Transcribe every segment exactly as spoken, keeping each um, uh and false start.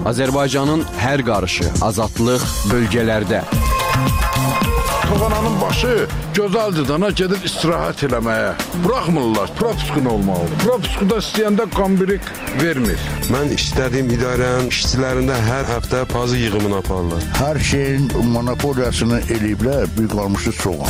Azərbaycanın hər qarışı, azadlıq bölgələrdə. Toğananın başı gözəldir dana gedir istirahət eləməyə. Buraxmırlar, propuskun olmalıdır. Propuskuda istəyəndə qambirik vermir. Mən istədiyim idarənin işçilərində hər həftə pazı yığımını aparırlar. Hər şeyin monopoliyasını eləyiblər, bir qalmışı soğan.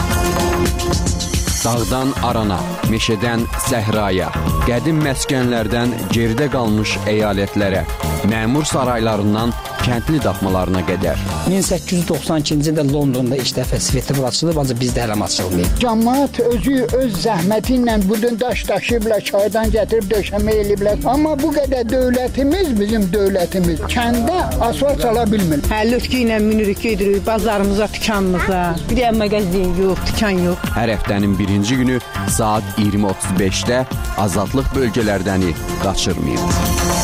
Dağdan arana, meşədən səhraya, qədim məskənlərdən geridə qalmış əyalətlərə, məmur saraylarından kəndli daxmalarına qədər. min səkkiz yüz doxsan ikinci ildə Londonda ilk dəfə svetofor açılıb, ancaq bizdə hələ açılmayıb. Cəmaət özü öz zəhməti ilə budun daş daşıyıblar, çaydan gətirib döşəmə eləyiblər. Amma bu qədər dövlətimiz, bizim dövlətimiz kəndə asfalt sala bilmir. Həllətkə ilə minirik, gedirik bazarımıza, dükanımıza. Bir də mağazin yox, dükan yox. Hər həftənin birinci günü saat iyirmi otuz beşdə azadlıq bölgələrdəni qaçırmayın.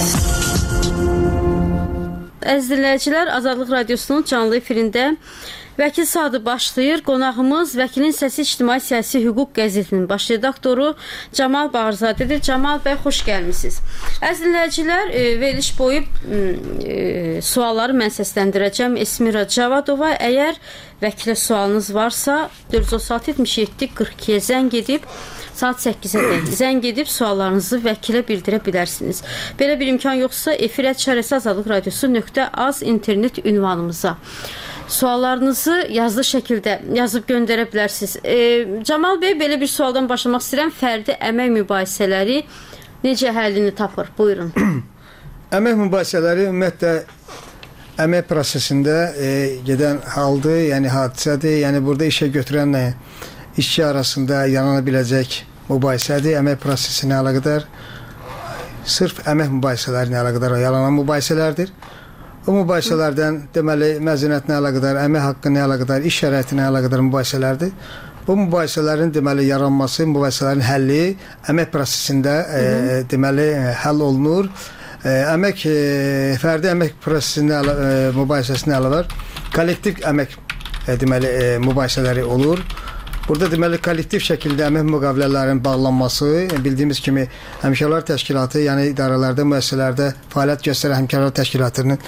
Əziz dinləyicilər, Azadlıq Radiosunun canlı efirində Vəkil Saatı başlayır. Qonağımız Vəkilin Səsi İctimai Siyasi Hüquq qəzetinin baş redaktoru Camal Bağırzadədir. Camal bəy, xoş gəlmisiniz. Əziz dinləyicilər, e, veriliş boyu e, sualları mən səsləndirəcəm. Esmira Cavadova, əgər vəkilə sualınız varsa dörd yüz otuz altı yetmiş yeddi qırx ikiyə zəng edib saat səkkizə zəng edib suallarınızı vəkilə bildirə bilərsiniz. Belə bir imkan yoxsa efir et çarəsi azadlıq radiosu nöqtə az internet ünvanımıza suallarınızı yazılı şəkildə yazıb göndərə bilərsiniz. E, Camal bəy, belə bir sualdan başlamaq istəyirəm. Fərdi əmək mübahisələri necə həllini tapır? Buyurun. Əmək mübahisələri ümumiyyətlə əmək prosesində e, gedən haldır, yəni hadisədir. Yəni burada işə götürənlə işçi arasında yanana biləcək mübahisədir. Əmək prosesinə əlaqədar, sırf əmək mübahisələrinə əlaqədar yalanan mübahisələrdir. O mübahisələrdən deməli məzuniyyətinə əlaqədar, əmək haqqına əlaqədar, iş şəraitinə əlaqədar mübahisələrdir. Bu mübahisələrin deməli yaranması, mübahisələrin həlli əmək prosesində e, deməli həll olunur. E, əmək e, fərdi əmək prosesində e, mübahisəsinə əlavə kollektiv əmək e, deməli e, mübahisələri olur. Burada deməli kollektiv şəkildə əmək müqavilələrinin bağlanması, bildiyimiz kimi Həmkarlar Təşkilatı, yəni idarələrdə, müəssisələrdə fəaliyyət göstərən Həmkarlar Təşkilatının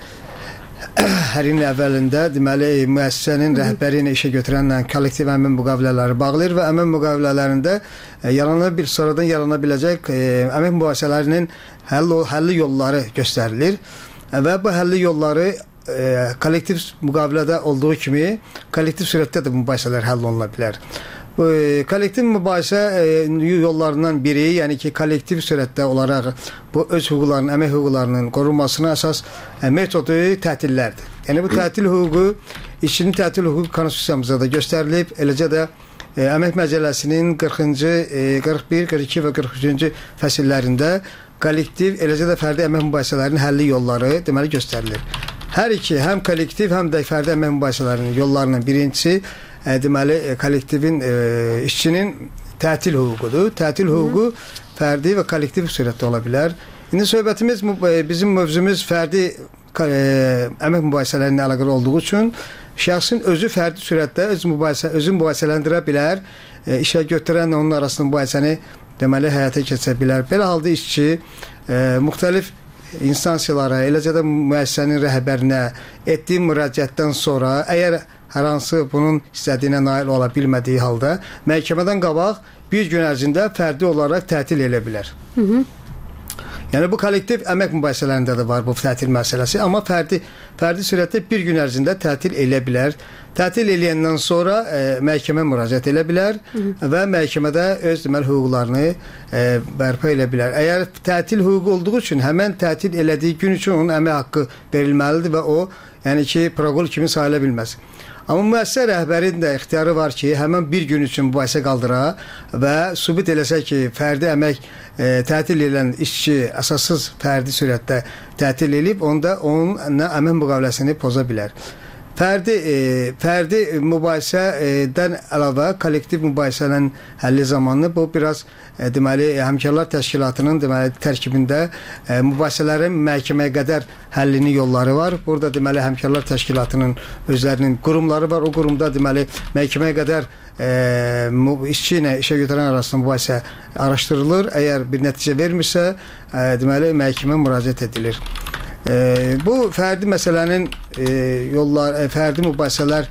hər ilin əvvəlində deməli müəssisənin rəhbəri ilə işə götürənlə kollektiv əmək müqavilələri bağlayır və əmək müqavilələrində e, yarana bir sonradan yarana biləcək e, əmək mübahisələrinin həll həlli yolları göstərilir və bu həlli yolları E, kollektiv müqavilədə olduğu kimi kollektiv surətdə də mübahisələr həll oluna bilər. Bu e, kollektiv mübahisə e, yollarından biri, yəni ki, kollektiv surətdə olaraq bu öz hüquqlarının, əmək hüquqlarının qorunmasına əsas e, metodu tətillərdir. Yəni bu tətil hüququ, işçinin tətil hüququ konstitusiyamızda da göstərilib, eləcə də e, əmək məcəlləsinin qırxıncı, e, qırx bir, qırx iki və qırx üçüncü fəsillərində kollektiv, eləcə də fərdi əmək mübahisələrinin həlli yolları deməli göstərilir. Hər iki, həm kollektiv, həm də fərdi əmək mübahisələrinin yollarının birincisi e, deməli e, kollektivin, e, işçinin tətil hüququdur. Tətil hüququ fərdi və kollektiv surətdə ola bilər. İndi söhbətimiz, bizim mövzumuz fərdi e, əmək mübahisələrinə əlaqəli olduğu üçün şəxsin özü fərdi surətdə öz mübahisə, özü mübahisələndirə bilər, e, işə götürənlə onun arasında mübahisəni deməli həyata keçirə bilər. Belə halda işçi e, müxtəlif instansiyalara, eləcə də müəssisənin rəhbərinə etdiyi müraciətdən sonra, əgər hər hansı bunun istədiyinə nail ola bilmədiyi halda, məhkəmədən qabaq bir gün ərzində fərdi olaraq tətil elə bilər. Hı -hı. Yəni bu kollektiv əmək mübahisələrində də var bu tətil məsələsi, amma fərdi fərdi surətdə bir gün ərzində tətil elə bilər. Tətil eləyəndən sonra e, məhkəmə müraciət elə bilər Hı -hı. və məhkəmədə öz deməli hüquqlarını e, bərpa elə bilər. Əgər tətil hüququ olduğu üçün həmən tətil elədiyi gün üçün onun əmək haqqı verilməlidir və o, yəni ki, proqol kimi sayıla bilməz. Amma müəssisə rəhbərinin də ixtiyarı var ki, həmən bir gün üçün mübahisə qaldıra və sübut eləsə ki, fərdi əmək e, tətil edən işçi əsassız fərdi surətdə tətil eləyib, onda onun əmək müqaviləsini poza bilər. Fərdi, e, fərdi mübahisədən əlavə kollektiv mübahisələrin həlli zamanı bu biraz e, deməli Həmkarlar Təşkilatının deməli tərkibində e, mübahisələrin məhkəməyə qədər həllini yolları var. Burada deməli Həmkarlar Təşkilatının özlərinin qurumları var. O qurumda deməli məhkəməyə qədər e, işçi ilə işə götürən arasında mübahisə araşdırılır. Əgər bir nəticə vermirsə, e, deməli məhkəmə müraciət edilir. E, bu fərdi məsələnin e, yollar, e, fərdi mübahisələr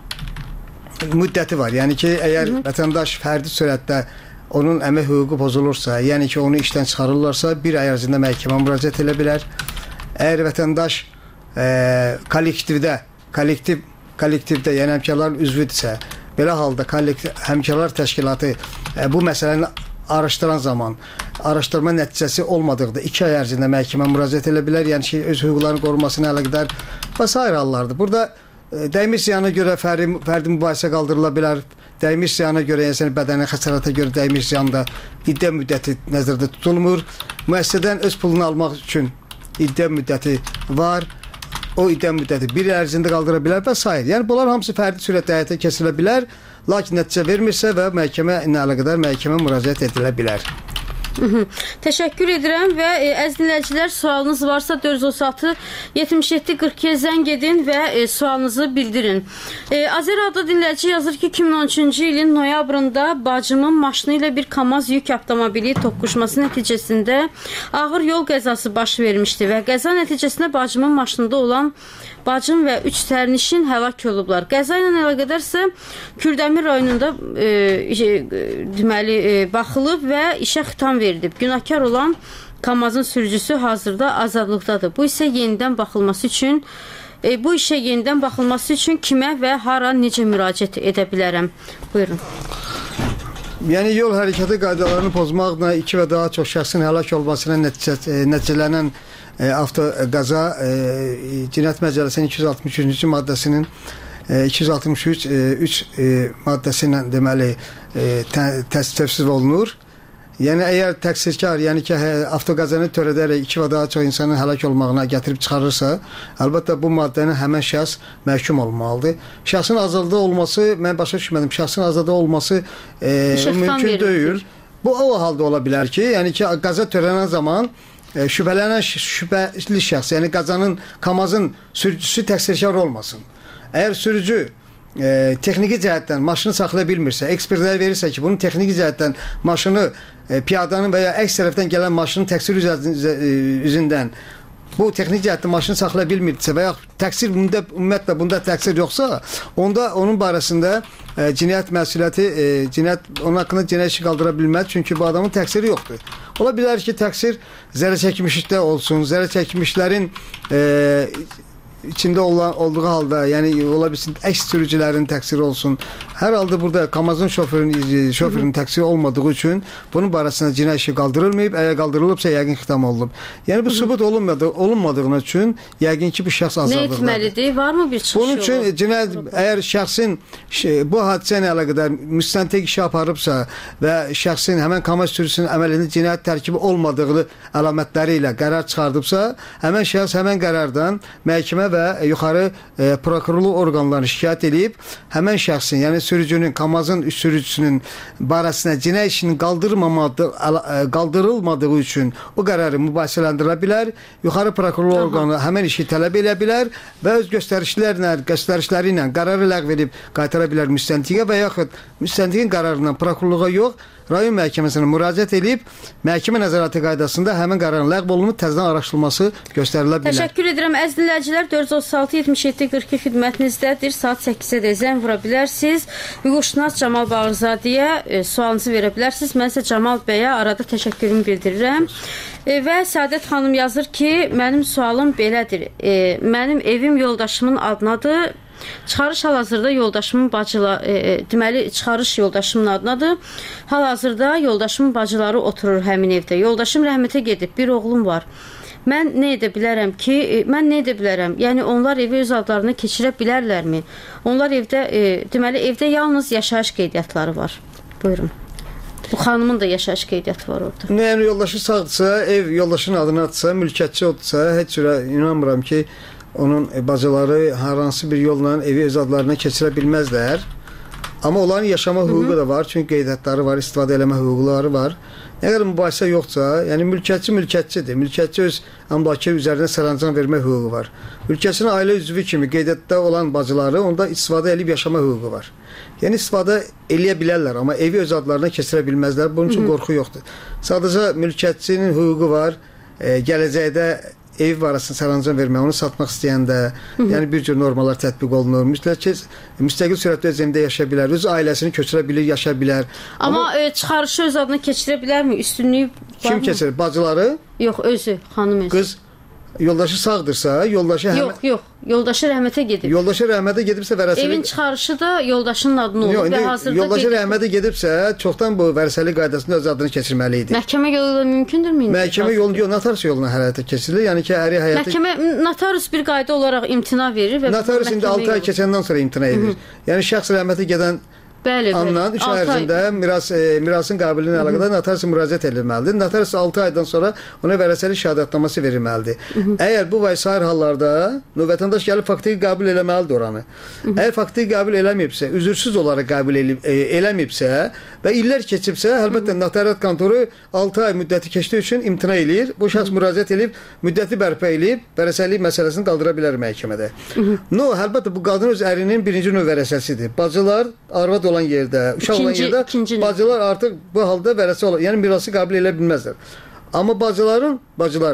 müddəti var. Yəni ki, əgər vətəndaş fərdi sürətdə onun əmək hüququ pozulursa, yəni ki, onu işdən çıxarırlarsa, bir ay ərzində məhkəmə müraciət edə bilər. Əgər vətəndaş e, kollektivdə, kollektiv, kollektivdə, yəni həmkarların üzvüdürsə, belə halda kollektiv, həmkarlar təşkilatı e, bu məsələni araşdıran zaman, araşdırma nəticəsi olmadıqda iki ay ərzində məhkəmə müraciət edə bilər, yəni ki, öz hüquqlarının qorunmasına əlaqədar və s. hallardır. Burada e, dəymiş ziyana görə fərdi, fərdi mübahisə qaldırıla bilər. Dəymiş ziyana görə, yəni bədəni xəsarata görə dəymiş ziyanda iddia müddəti nəzərdə tutulmur. Müəssisədən öz pulunu almaq üçün iddia müddəti var. O iddia müddəti bir il ərzində qaldıra bilər və s. Yəni bunlar hamısı fərdi sürətdə həyata keçirilə bilər. Lakin nəticə vermirsə və məhkəmə ilə əlaqədar məhkəmə müraciət edilə bilər. Hı -hı. Təşəkkür edirəm və e, əziz dinləyicilər, sualınız varsa dörd yüz otuz altı yetmiş yeddi qırx ikiyə zəng edin və e, sualınızı bildirin. E, Azər adlı dinləyici yazır ki, iki min on üçüncü ilin noyabrında bacımın maşını ilə bir KAMAZ yük avtomobili toqquşması nəticəsində ağır yol qəzası baş vermişdi və qəza nəticəsində bacımın maşınında olan bacım və üç sərnişin həlak olublar. Qəza ilə əlaqədarsə Kürdəmir rayonunda e, e, deməli e, baxılıb və işə xitam verilib. Günahkar olan KAMAZın sürücüsü hazırda azadlıqdadır. Bu isə yenidən baxılması üçün e, bu işə yenidən baxılması üçün kimə və hara necə müraciət edə bilərəm? Buyurun. Yəni yol hərəkəti qaydalarını pozmaqla iki və daha çox şəxsin həlak olmasına nəticə, e, nəticələnən E, avtoqaza e, Cinayət Məcəlləsinin iki yüz altmış üçüncü maddəsinin e, iki yüz altmış üç üç e, maddəsi ilə deməli e, təsdiq olunur. Yəni əgər təqsirkar, yəni ki, avtoqazanı törədərək iki və daha çox insanın həlak olmağına gətirib çıxarırsa, əlbəttə bu maddənin həmən şəxs məhkum olmalıdır. Şəxsin azadlığı olması, mən başa düşmədim, şəxsin azadlığı olması e, mümkün deyil. Bu o halda ola bilər ki, yəni ki, qaza törənən zaman E, şübhələnən şübhəli şəxs, yəni qazanın, KAMAZın sürücüsü təqsirkar olmasın. Əgər sürücü e, texniki cəhətdən maşını saxlaya bilmirsə, ekspertlər verirsə ki, bunun texniki cəhətdən maşını e, piyadanın və ya əks tərəfdən gələn maşının təqsir üzündən bu texniki cəhətdən maşını saxlaya bilmirsə və ya təqsir bunda, ümumiyyətlə bunda təqsir yoxsa, onda onun barəsində e, cinayət məsuliyyəti, e, cinayət, onun haqqında cinayət işi qaldıra bilməz, çünki bu adamın təqsiri yoxdur. Ola bilər ki, təqsir zərər çəkmişlikdə olsun, zərər çəkmişlərin e, içində olan, olduğu halda, yəni ola bilsin əks sürücülərin təqsiri olsun. Hər halda burada KAMAZın şoförün, şoförün təqsiri olmadığı üçün bunun barəsində cinayət işi qaldırılmayıb, əgər qaldırılıbsa yəqin xitam olunub. Yəni bu sübut olunmadığı, olunmadığına üçün yəqin ki, bu şəxs azadlıqdadır. Nə etməlidir? Varmı bir çıxış yolu? Bunun üçün cinayət, əgər şəxsin bu hadisə ilə əlaqədar müstəntiq işi aparıbsa və şəxsin həmən KAMAZ sürücüsünün əməlində cinayət tərkibi olmadığı əlamətləri ilə qərar çıxardıbsa, həmən şəxs həmən qərardan məhkəmə və yuxarı e, prokurorluq orqanlarını şikayət edib, həmən şəxsin, yəni sürücünün, KAMAZın üst sürücüsünün barəsində cinayət işinin qaldırılmadığı, qaldırılmadığı üçün o qərarı mübahisələndirə bilər. Yuxarı prokurorluq orqanı həmən işi tələb edə bilər və öz göstərişlərlə, göstərişləri ilə qərarı ləğv edib qaytara bilər müstəntiqə və yaxud müstəntiqin qərarından prokurorluğa yox, rayon məhkəməsinə müraciət edib, məhkəmə nəzarəti qaydasında həmin qərarın ləğv olunub təzədən araşdırılması göstərilə bilər. Təşəkkür edirəm. Əziz dinləyicilər, dörd yüz otuz altı yetmiş yeddi qırx iki xidmətinizdədir. Saat səkkizə də zəng vura bilərsiniz. Hüquqşünas Camal Bağırzadəyə e, sualınızı verə bilərsiniz. Mən isə Camal bəyə arada təşəkkürümü bildirirəm. E, və Səadət xanım yazır ki, mənim sualım belədir. E, mənim evim yoldaşımın adınadır. Çıxarış hal-hazırda yoldaşımın bacıları, e, deməli çıxarış yoldaşımın adınadır. Hal-hazırda yoldaşımın bacıları oturur həmin evdə. Yoldaşım rəhmətə gedib, bir oğlum var. Mən nə edə bilərəm ki, e, mən nə edə bilərəm? Yəni onlar evi öz adlarına keçirə bilərlərmi? Onlar evdə, e, deməli evdə yalnız yaşayış qeydiyyatları var. Buyurun. Bu xanımın da yaşayış qeydiyyatı var orada. Yəni yoldaşı sağdırsa, ev yoldaşın adına atsa, mülkiyyətçi olsa, heç cürə inanmıram ki, onun bacıları hər hansı bir yolla evi öz adlarına keçirə bilməzlər. Amma onların yaşama hüququ da var, çünki qeydiyyatları var, istifadə eləmə hüquqları var. Nə qədər mübahisə yoxsa, yəni mülkiyyətçi mülkiyyətçidir. Mülkiyyətçi öz əmlakı üzərinə sərəncam vermə hüququ var. Mülkiyyətçinin ailə üzvü kimi qeydiyyatda olan bacıları onda istifadə edib yaşama hüququ var. Yəni istifadə eləyə bilərlər, amma evi öz adlarına keçirə bilməzlər. Bunun üçün qorxu yoxdur. Sadəcə mülkiyyətçinin hüququ var, e, gələcəkdə ev barəsində sərəncam vermək, onu satmaq istəyəndə, yəni bir cür normalar tətbiq olunur. Müstəqil, müstəqil sürətdə öz evində yaşaya bilər, öz ailəsini köçürə bilir, yaşaya bilər. Amma, Amma e, çıxarışı öz adına keçirə bilərmi? Üstünlüyü var kim mı? keçirir? Bacıları? Yox, özü, xanım özü. Qız yoldaşı sağdırsa, yoldaşı Yox, həmə... yox. Yoldaşı rəhmətə gedib. Yoldaşı rəhmətə gedibsə vərəsəli... Evin çıxarışı da yoldaşının adına olur. Yox, və hazırda yoldaşı qeyd... rəhmətə gedibsə, çoxdan bu vərəsəli qaydasında öz adını keçirməli idi. Məhkəmə yolu da mümkündürmü? Məhkəmə yolu yox, notarius yoluna həyata keçirilir. Yəni ki, əri həyata... Məhkəmə, notarius bir qayda olaraq imtina verir və... Notarius indi altı ay keçəndən sonra imtina edir. Yəni şəxs rəhmətə gedən Bəli, Anlanan üç ay ərzində miras, e, mirasın qabiliyyəti ilə əlaqədar notariusa müraciət edilməlidir. Notarius altı aydan sonra ona vərəsəli şəhadətnaməsi verilməlidir. Hı -hı. Əgər bu və sair hallarda no, vətəndaş gəlib faktiki qəbul eləməlidir oranı. Hı -hı. Əgər faktiki qəbul eləməyibsə, üzürsüz olaraq qəbul elib, e, eləməyibsə və illər keçibsə, əlbəttə notariat kontoru altı ay müddəti keçdiyi üçün imtina eləyir. Bu şəxs müraciət edib, müddəti bərpa edib, vərəsəlik məsələsini qaldıra bilər məhkəmədə. Hı -hı. No, əlbəttə bu qadın öz ərinin birinci növ vərəsəsidir. Bacılar arvad olan yerdə, uşaq olan yerdə bacılar artıq bu halda vərəsə olur. Yəni mirası qəbul edə bilməzlər. Amma bacıların, bacılar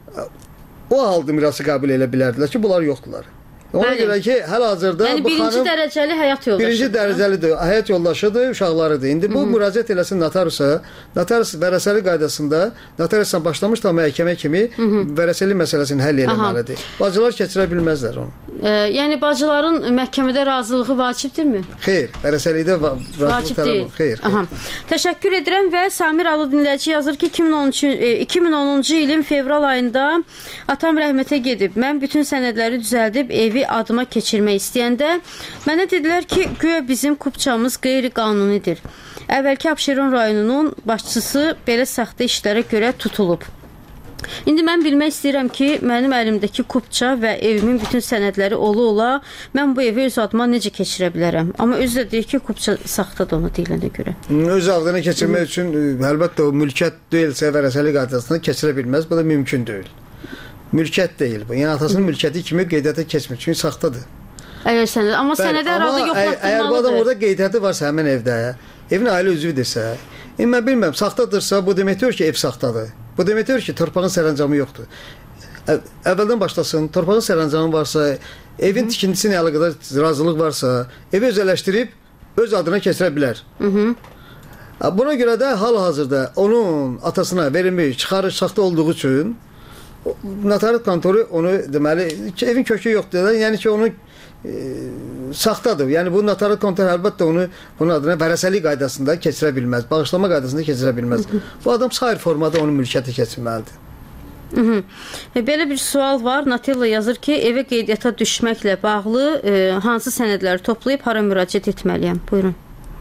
o halda mirası qəbul edə bilərdilər ki, bunlar yoxdular. Ona Bəli. görə ki, hal-hazırda yəni, bu birinci xanım dərəcəli həyat yoldaşıdır. Birinci dərəcəlidir, həyat yoldaşıdır, uşaqlarıdır. İndi bu müraciət eləsin notariusa, notarius vərəsəli qaydasında notariusdan başlamış da məhkəmə kimi Hı -hı. vərəsəli məsələsini həll etməlidir. Bacılar keçirə bilməzlər onu. E, yəni bacıların məhkəmədə razılığı vacibdirmi? Xeyr, vərəsəlikdə va vacib deyil. Xeyr. Aha. Təşəkkür edirəm və Samir adlı dinləyici yazır ki, iki min onuncu ilin fevral ayında atam rəhmətə gedib. Mən bütün sənədləri düzəldib evi adıma keçirmək istəyəndə mənə dedilər ki, güya bizim kupçamız qeyri-qanunidir. Əvvəlki Abşeron rayonunun başçısı belə saxta işlərə görə tutulub. İndi mən bilmək istəyirəm ki, mənim əlimdəki kupça və evimin bütün sənədləri ola-ola mən bu evi öz adıma necə keçirə bilərəm? Amma özü də deyir ki, kupça saxtadır ona deyilənə görə. Öz adına keçirmək üçün əlbəttə o mülkiyyət deyilsə vərəsəli qaydasında keçirə bilməz. Bu da mümkün deyil. Mülkiyyət deyil bu. Yəni atasının mülkiyyəti kimi qeydiyyata keçmir. Çünki saxtadır. Əgər sənəd, amma sənədə arada yoxlatdırmalıdır. Əgər bu adam orada qeydiyyatı varsa həmin evdə, evin ailə üzvüdürsə, indi mən bilmirəm, saxtadırsa bu deməkdir ki, ev saxtadır. Bu deməkdir ki, torpağın sərəncamı yoxdur. Əvvəldən başlasın, torpağın sərəncamı varsa, evin Hı -hı. tikintisinə əlaqədar razılıq varsa, evi özəlləşdirib öz adına keçirə bilər. Hı -hı. Buna görə də hal-hazırda onun atasına verilmiş çıxarış saxta olduğu üçün notariat kontoru onu deməli evin kökü yoxdur. Yəni ki, onu e, saxtadır. Yəni bu notariat kontoru əlbəttə onu bunun adına vərəsəlik qaydasında keçirə bilməz. Bağışlama qaydasında keçirə bilməz. Bu adam sair formada onun mülkiyyəti keçirməlidir. Hı -hı. E, belə bir sual var. Natella yazır ki, evə qeydiyyata düşməklə bağlı e, hansı sənədləri toplayıb hara müraciət etməliyəm? Buyurun.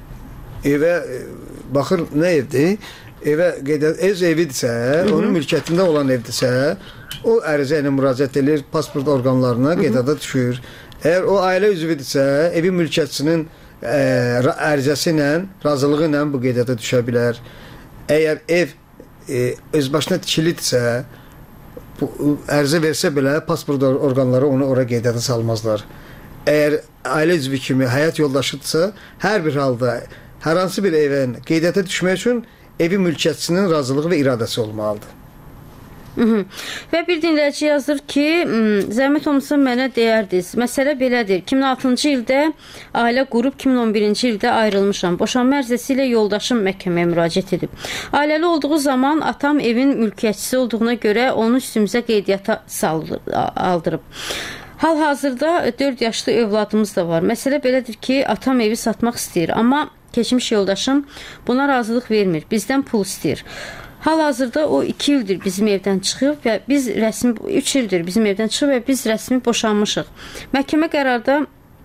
Evə e, baxır nə evdir? Evə qeydiyyat öz evidirsə, Hı -hı. onun mülkiyyətində olan evdirsə, o ərizə ilə müraciət edir, pasport orqanlarına qeydiyyata düşür. Əgər o ailə üzvüdürsə, evin mülkiyyətçisinin e, ərizəsi ilə, razılığı ilə bu qeydiyyata düşə bilər. Əgər ev e, öz başına tikilidirsə, bu ərizə versə belə pasport orqanları onu ora qeydiyyata salmazlar. Əgər ailə üzvü kimi həyat yoldaşıdırsa, hər bir halda hər hansı bir evin qeydiyyata düşmək üçün evi mülkiyyətçisinin razılığı və iradəsi olmalıdır. Hı -hı. Və bir dinləyici yazır ki, zəhmət olmasa mənə deyərdiniz. Məsələ belədir. iki min altıncı ildə ailə qurub, iki min on birinci ildə ayrılmışam. Boşanma ərizəsi ilə yoldaşım məhkəməyə müraciət edib. Ailəli olduğu zaman atam evin mülkiyyətçisi olduğuna görə onu üstümüzə qeydiyyata aldırıb. Hal-hazırda dörd yaşlı övladımız da var. Məsələ belədir ki, atam evi satmaq istəyir, amma keçmiş yoldaşım buna razılıq vermir. Bizdən pul istəyir. Hal-hazırda o iki ildir bizim evdən çıxıb və biz rəsmi, üç ildir bizim evdən çıxıb və biz rəsmi boşanmışıq. Məhkəmə qərarda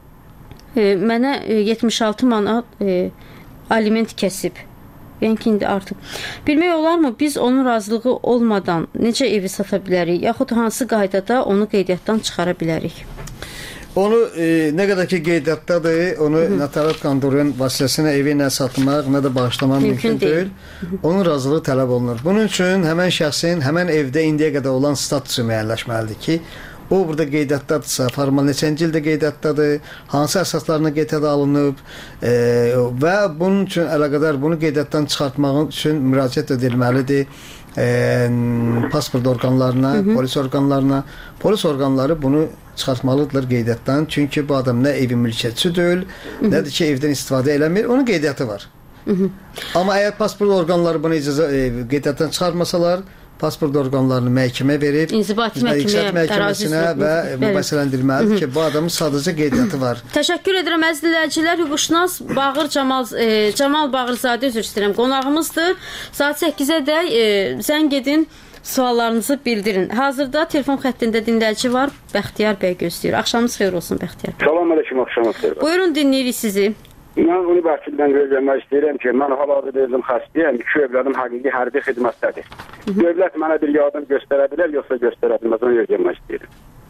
e, mənə e, yetmiş altı manat e, aliment kəsib. Yəni ki, indi artıq. Bilmək olarmı, biz onun razılığı olmadan necə evi sata bilərik, yaxud hansı qaydada onu qeydiyyatdan çıxara bilərik? Onu e, nə qədər ki qeydiyyatdadır, onu notariat kontorunun vasitəsilə evi nə satmaq, nə də bağışlamaq mümkün, mümkün deyil. Onun razılığı tələb olunur. Bunun üçün həmən şəxsin həmən evdə indiyə qədər olan statusu müəyyənləşməlidir ki, o burada qeydiyyatdadırsa, formal neçənci ildə qeydiyyatdadır, hansı əsaslarına qeydiyyata alınıb e, və bunun üçün əlaqədar bunu qeydiyyatdan çıxartmaq üçün müraciət edilməlidir. e, pasport orqanlarına, Hı -hı. polis orqanlarına. Polis orqanları bunu çıxartmalıdırlar qeydiyyatdan. Çünki bu adam nə evin mülkiyyətçi deyil, Hı -hı. nədir ki, evdən istifadə eləmir. Onun qeydiyyatı var. Hı -hı. Amma əgər pasport orqanları bunu icazə e, qeydiyyatdan çıxartmasalar, pasport orqanlarını məhkəmə verib, İnzibati məhkəməsinə və mübahisələndirməlidir ki, bu adamın sadəcə qeydiyyatı var. Təşəkkür edirəm əziz dinləyicilər. Hüquqşünas Bağır Camal e, Camal Bağırzadə üzr istəyirəm qonağımızdır. Saat səkkizə dək e, zəng edin, suallarınızı bildirin. Hazırda telefon xəttində dinləyici var. Bəxtiyar bəy gözləyir. Axşamınız xeyir olsun Bəxtiyar. Salam əleykum, axşamınız xeyir. Buyurun, dinləyirik sizi. Mən onu vəkildən gözləmək istəyirəm ki, mən hal-hazırda özüm xəstəyəm, iki övladım həqiqi hərbi xidmətdədir. Dövlət mənə bir yardım göstərə bilər, yoxsa göstərə bilməz, onu gözləmək istəyirəm.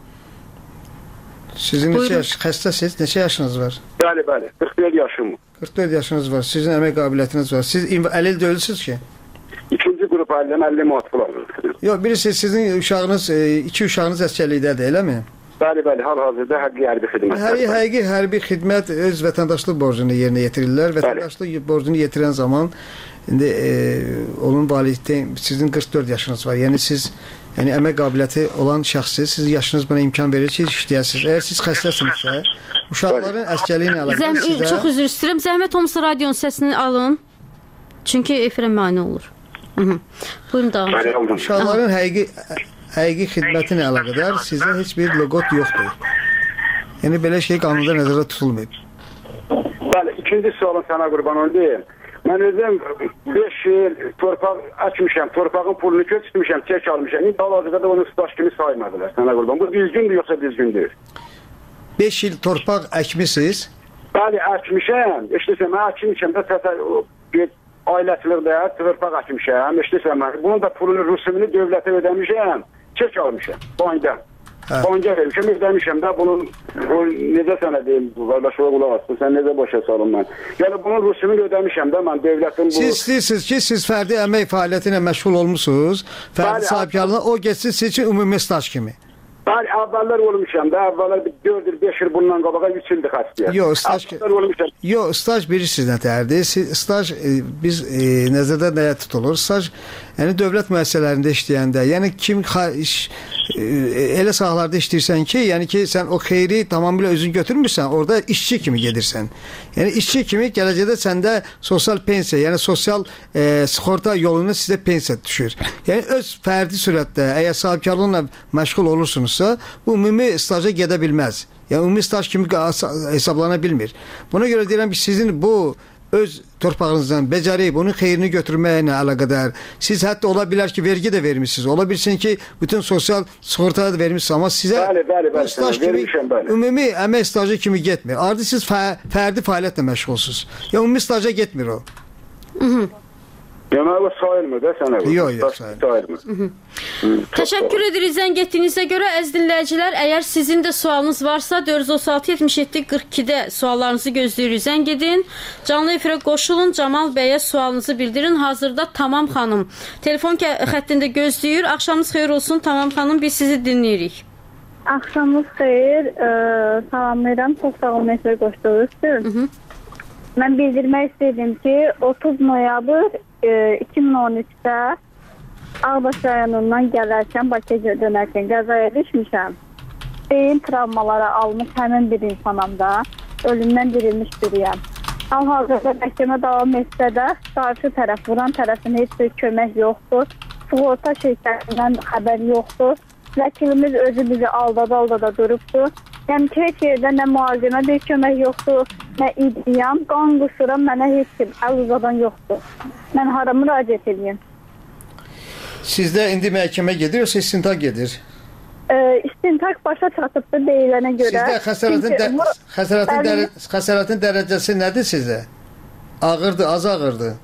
Sizin neçə yaş, xəstəsiz, neçə yaşınız var? Bəli, bəli, qırx dörd yaşım. qırx dörd yaşınız var, sizin əmək qabiliyyətiniz var. Siz əlil deyilsiniz ki? İkinci qrup əliləm, əlli muatfıl alır. Yox, birisi sizin uşağınız, iki uşağınız əsgərlikdədir, eləmi? Bəli, bəli, hal-hazırda həqiqi hərbi xidmət. Həqiqi, həqiqi hərbi xidmət öz vətəndaşlıq borcunu yerinə yetirirlər. Vətəndaşlıq borcunu yetirən zaman indi e, onun valideyn sizin qırx dörd yaşınız var. Yəni siz yəni əmək qabiliyyəti olan şəxsiz, siz yaşınız buna imkan verir ki, işləyəsiniz. Əgər siz xəstəsinizsə, uşaqların əsgərliyi ilə əlaqədar sizə... Çox üzr istəyirəm. Zəhmət olmasa radionun səsini alın. Çünki efirə mane olur. Hı -hı. Buyurun davam. Uşaqların həqiqi həqiqi xidməti ilə əlaqədar sizə heç bir loqot yoxdur. Yəni belə şey qanunda nəzərdə tutulmayıb. Bəli, ikinci sualın sənə qurban olayım. Mən özüm beş il torpaq açmışam, torpağın pulunu köçmüşəm, çək almışam. İndi hal-hazırda da onu staş kimi saymadılar sənə qurban. Bu düzgündür yoxsa düzgün deyil? beş il torpaq əkmisiniz? Bəli, əkmişəm. İşləsəm, mən əkmişəm də təsər ailəçilikdə torpaq əkmişəm. İşləsəm, bunun da pulunu, rüsumunu dövlətə ödəmişəm. Çək almışam, bankda. Banka vermişəm, ödəmişəm də bunun, o, necə sənə deyim, qardaşıma qulaq asın, sən necə başa salın mən. Yəni bunun rüsumunu ödəmişəm də mən dövlətin bu... Siz istəyirsiniz ki, siz fərdi əmək fəaliyyəti ilə məşğul olmuşsunuz, fərdi sahibkarlığına, o geçsin siz için ümumi staj kimi. Bəli, əvvəllər olmuşam da, əvvəllər dörd il, beş il bundan qabağa üç ildir xəstəyəm. Yox, staj, yo, staj bilirsiniz nə dərdir. Staj e, biz e, nəzərdə nəyə tutulur? Staj, yəni dövlət müəssisələrində işləyəndə, yəni kim iş, e, elə sahalarda işləyirsən ki, yəni ki, sən o xeyri tamamilə özün götürmürsən, orada işçi kimi gedirsən. Yəni işçi kimi gələcəkdə səndə sosial pensiya, yəni sosial e, sığorta yoluna sizə pensiya düşür. Yəni öz fərdi sürətdə, əgər sahibkarlıqla məşğul olursunuz, bu ümumi staja gedə bilməz. Yəni ümumi staj kimi hesablana bilmir. Buna görə deyirəm ki, sizin bu öz torpağınızdan becərib onun xeyrini götürməklə əlaqədar. Siz hətta ola bilər ki, vergi də vermişsiniz. Ola bilsin ki, bütün sosial sığortaya da vermişsiniz, amma sizə bəli, bəli, bəli, staj kimi, vermişəm, bəli. ümumi əmək stajı kimi getmir. Artıq siz fə, fərdi fəaliyyətlə məşğulsuz. Yəni ümumi staja getmir o. Hı -hı. Yəni o sayılmır da sənə? Yox, yox, sayılmır. Təşəkkür edirik zəng etdiyinizə görə. Əziz dinləyicilər, əgər sizin də sualınız varsa dörd yüz otuz altı yetmiş yeddi qırx ikidə suallarınızı gözləyirik. Zəng edin. Canlı efirə qoşulun. Camal bəyə sualınızı bildirin. Hazırda Tamam xanım telefon xəttində gözləyir. Axşamınız xeyir olsun Tamam xanım. Biz sizi dinləyirik. Axşamınız xeyir. Ee, salamlayıram. Çox sağ olun efirə qoşduğunuz üçün. Mən bildirmək istəyirdim ki, otuz noyabr iki min on üçdə Ağdaş rayonundan gələrkən, Bakıya dönərkən qəzaya düşmüşəm. Beyin travmaları almış həmin bir insanam da, ölümdən dirilmiş biriyəm. Hal-hazırda məhkəmə davam etsə də, qarşı tərəf, vuran tərəfin heç bir kömək yoxdur. Sığorta şirkətindən xəbər yoxdur. Vəkilimiz özü bizi aldada-aldada durubdur. Yəni ki, heç yerdə nə müalicəmə bir kömək yoxdur, nə iddiam, qan qusuram, mənə heç kim əl uzadan yoxdur. Mən hara müraciət edeyim? Sizdə indi məhkəmə gedir, yoxsa istintaq gedir? E, istintaq başa çatıbdır deyilənə görə. Sizdə xəsarətin, də, xəsarətin, Bəli. dəri, xəsarətin dərəcəsi nədir sizə? Ağırdır, az ağırdır?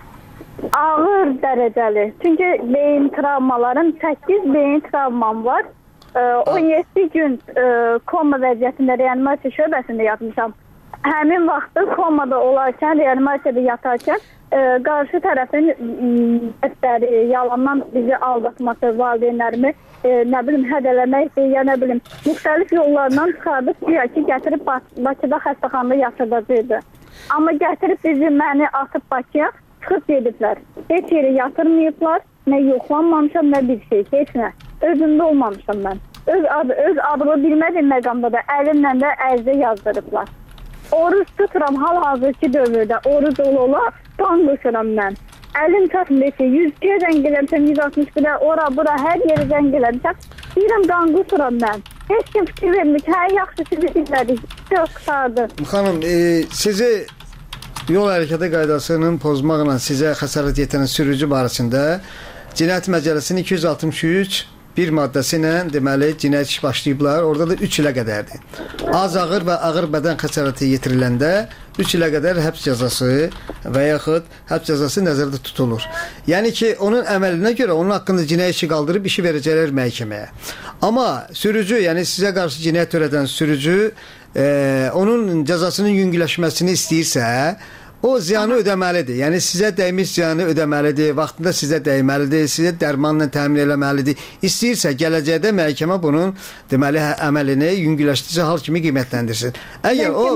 Ağır dərəcəli. Çünki beyin travmalarım, səkkiz beyin travmam var. E, on yeddi gün e, koma vəziyyətində reanimasiya şöbəsində yatmışam. Həmin vaxtı komada olarkən, reanimasiyada yatarkən e, qarşı tərəfin dəstəri, yalandan bizi aldatması, valideynlərimi e, nə bilim hədələməkdir, ya nə bilim müxtəlif yollardan çıxardıb diyor ki, gətirib Bakıda xəstəxanada yatırdacaqdı. Amma gətirib bizi, məni atıb Bakıya çıxıb gediblər. Heç yeri yatırmayıblar. Nə yoxlanmamışam, nə bir şey, heç nə. Özümdə olmamışam mən. Öz, adı, öz adımı bilmədiyim məqamda da əlimlə də ərizə yazdırıblar. Oruç tuturam hal-hazırki dövrdə, oruc ola-ola qan qışıram mən. Əlim çatmır ki, yüz kere zəng eləmişəm, yüz altmış birə, ora, bura, hər yeri zəng eləmişəm. Deyirəm, qan qışıram mən. Heç kim fikir vermir ki, hə, yaxşı sizi dinlədik. Çox qısardı. Xanım, e, sizi yol hərəkəti qaydasının pozmaqla sizə xəsarət yetirən sürücü barəsində Cinayət Məcəlləsinin iki yüz altmış üç bir maddəsi ilə deməli cinayət işi başlayıblar. Orada da üç ilə qədərdir. Az ağır və ağır bədən xəsarəti yetiriləndə üç ilə qədər həbs cəzası və yaxud həbs cəzası nəzərdə tutulur. Yəni ki, onun əməlinə görə onun haqqında cinayət işi qaldırıb işi verəcəklər məhkəməyə. Amma sürücü, yəni sizə qarşı cinayət törədən sürücü e, onun cəzasının yüngülləşməsini istəyirsə, o ziyanı ödəməlidir. Yəni sizə dəymiş ziyanı ödəməlidir, vaxtında sizə dəyməlidir, sizə dərmanla təmin eləməlidir. İstəyirsə gələcəkdə məhkəmə bunun deməli əməlini yüngülləşdirici hal kimi qiymətləndirsin. Əgər o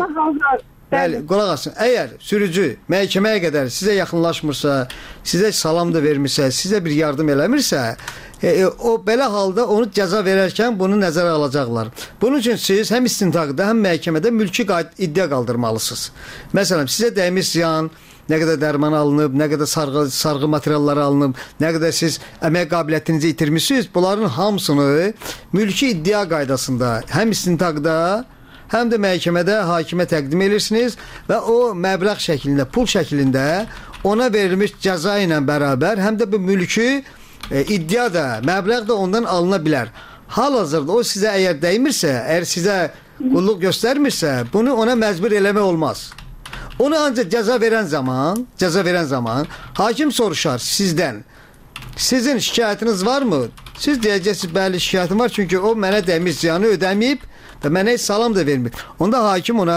bəli, qulaq asın. Əgər sürücü məhkəməyə qədər sizə yaxınlaşmırsa, sizə salam da vermirsə, sizə bir yardım eləmirsə, E, o belə halda onu cəza verərkən bunu nəzərə alacaqlar. Bunun üçün siz həm istintaqda, həm məhkəmədə mülki iddia qaldırmalısınız. Məsələn, sizə dəymiş ziyan, nə qədər dərman alınıb, nə qədər sarğı, sarğı materialları alınıb, nə qədər siz əmək qabiliyyətinizi itirmişsiniz, bunların hamısını mülki iddia qaydasında həm istintaqda, həm də məhkəmədə hakimə təqdim edirsiniz və o məbləğ şəklində, pul şəklində ona verilmiş cəza ilə bərabər həm də bu mülki E, iddia da, məbləğ də ondan alına bilər. Hal-hazırda o sizə əgər dəymirsə, əgər sizə qulluq göstərmirsə, bunu ona məcbur eləmək olmaz. Onu ancaq cəza verən zaman, cəza verən zaman hakim soruşar sizdən. Sizin şikayətiniz varmı? Siz deyəcəksiniz, bəli, şikayətim var, çünki o mənə dəymiş ziyanı ödəməyib və mənə heç salam da vermir. Onda hakim ona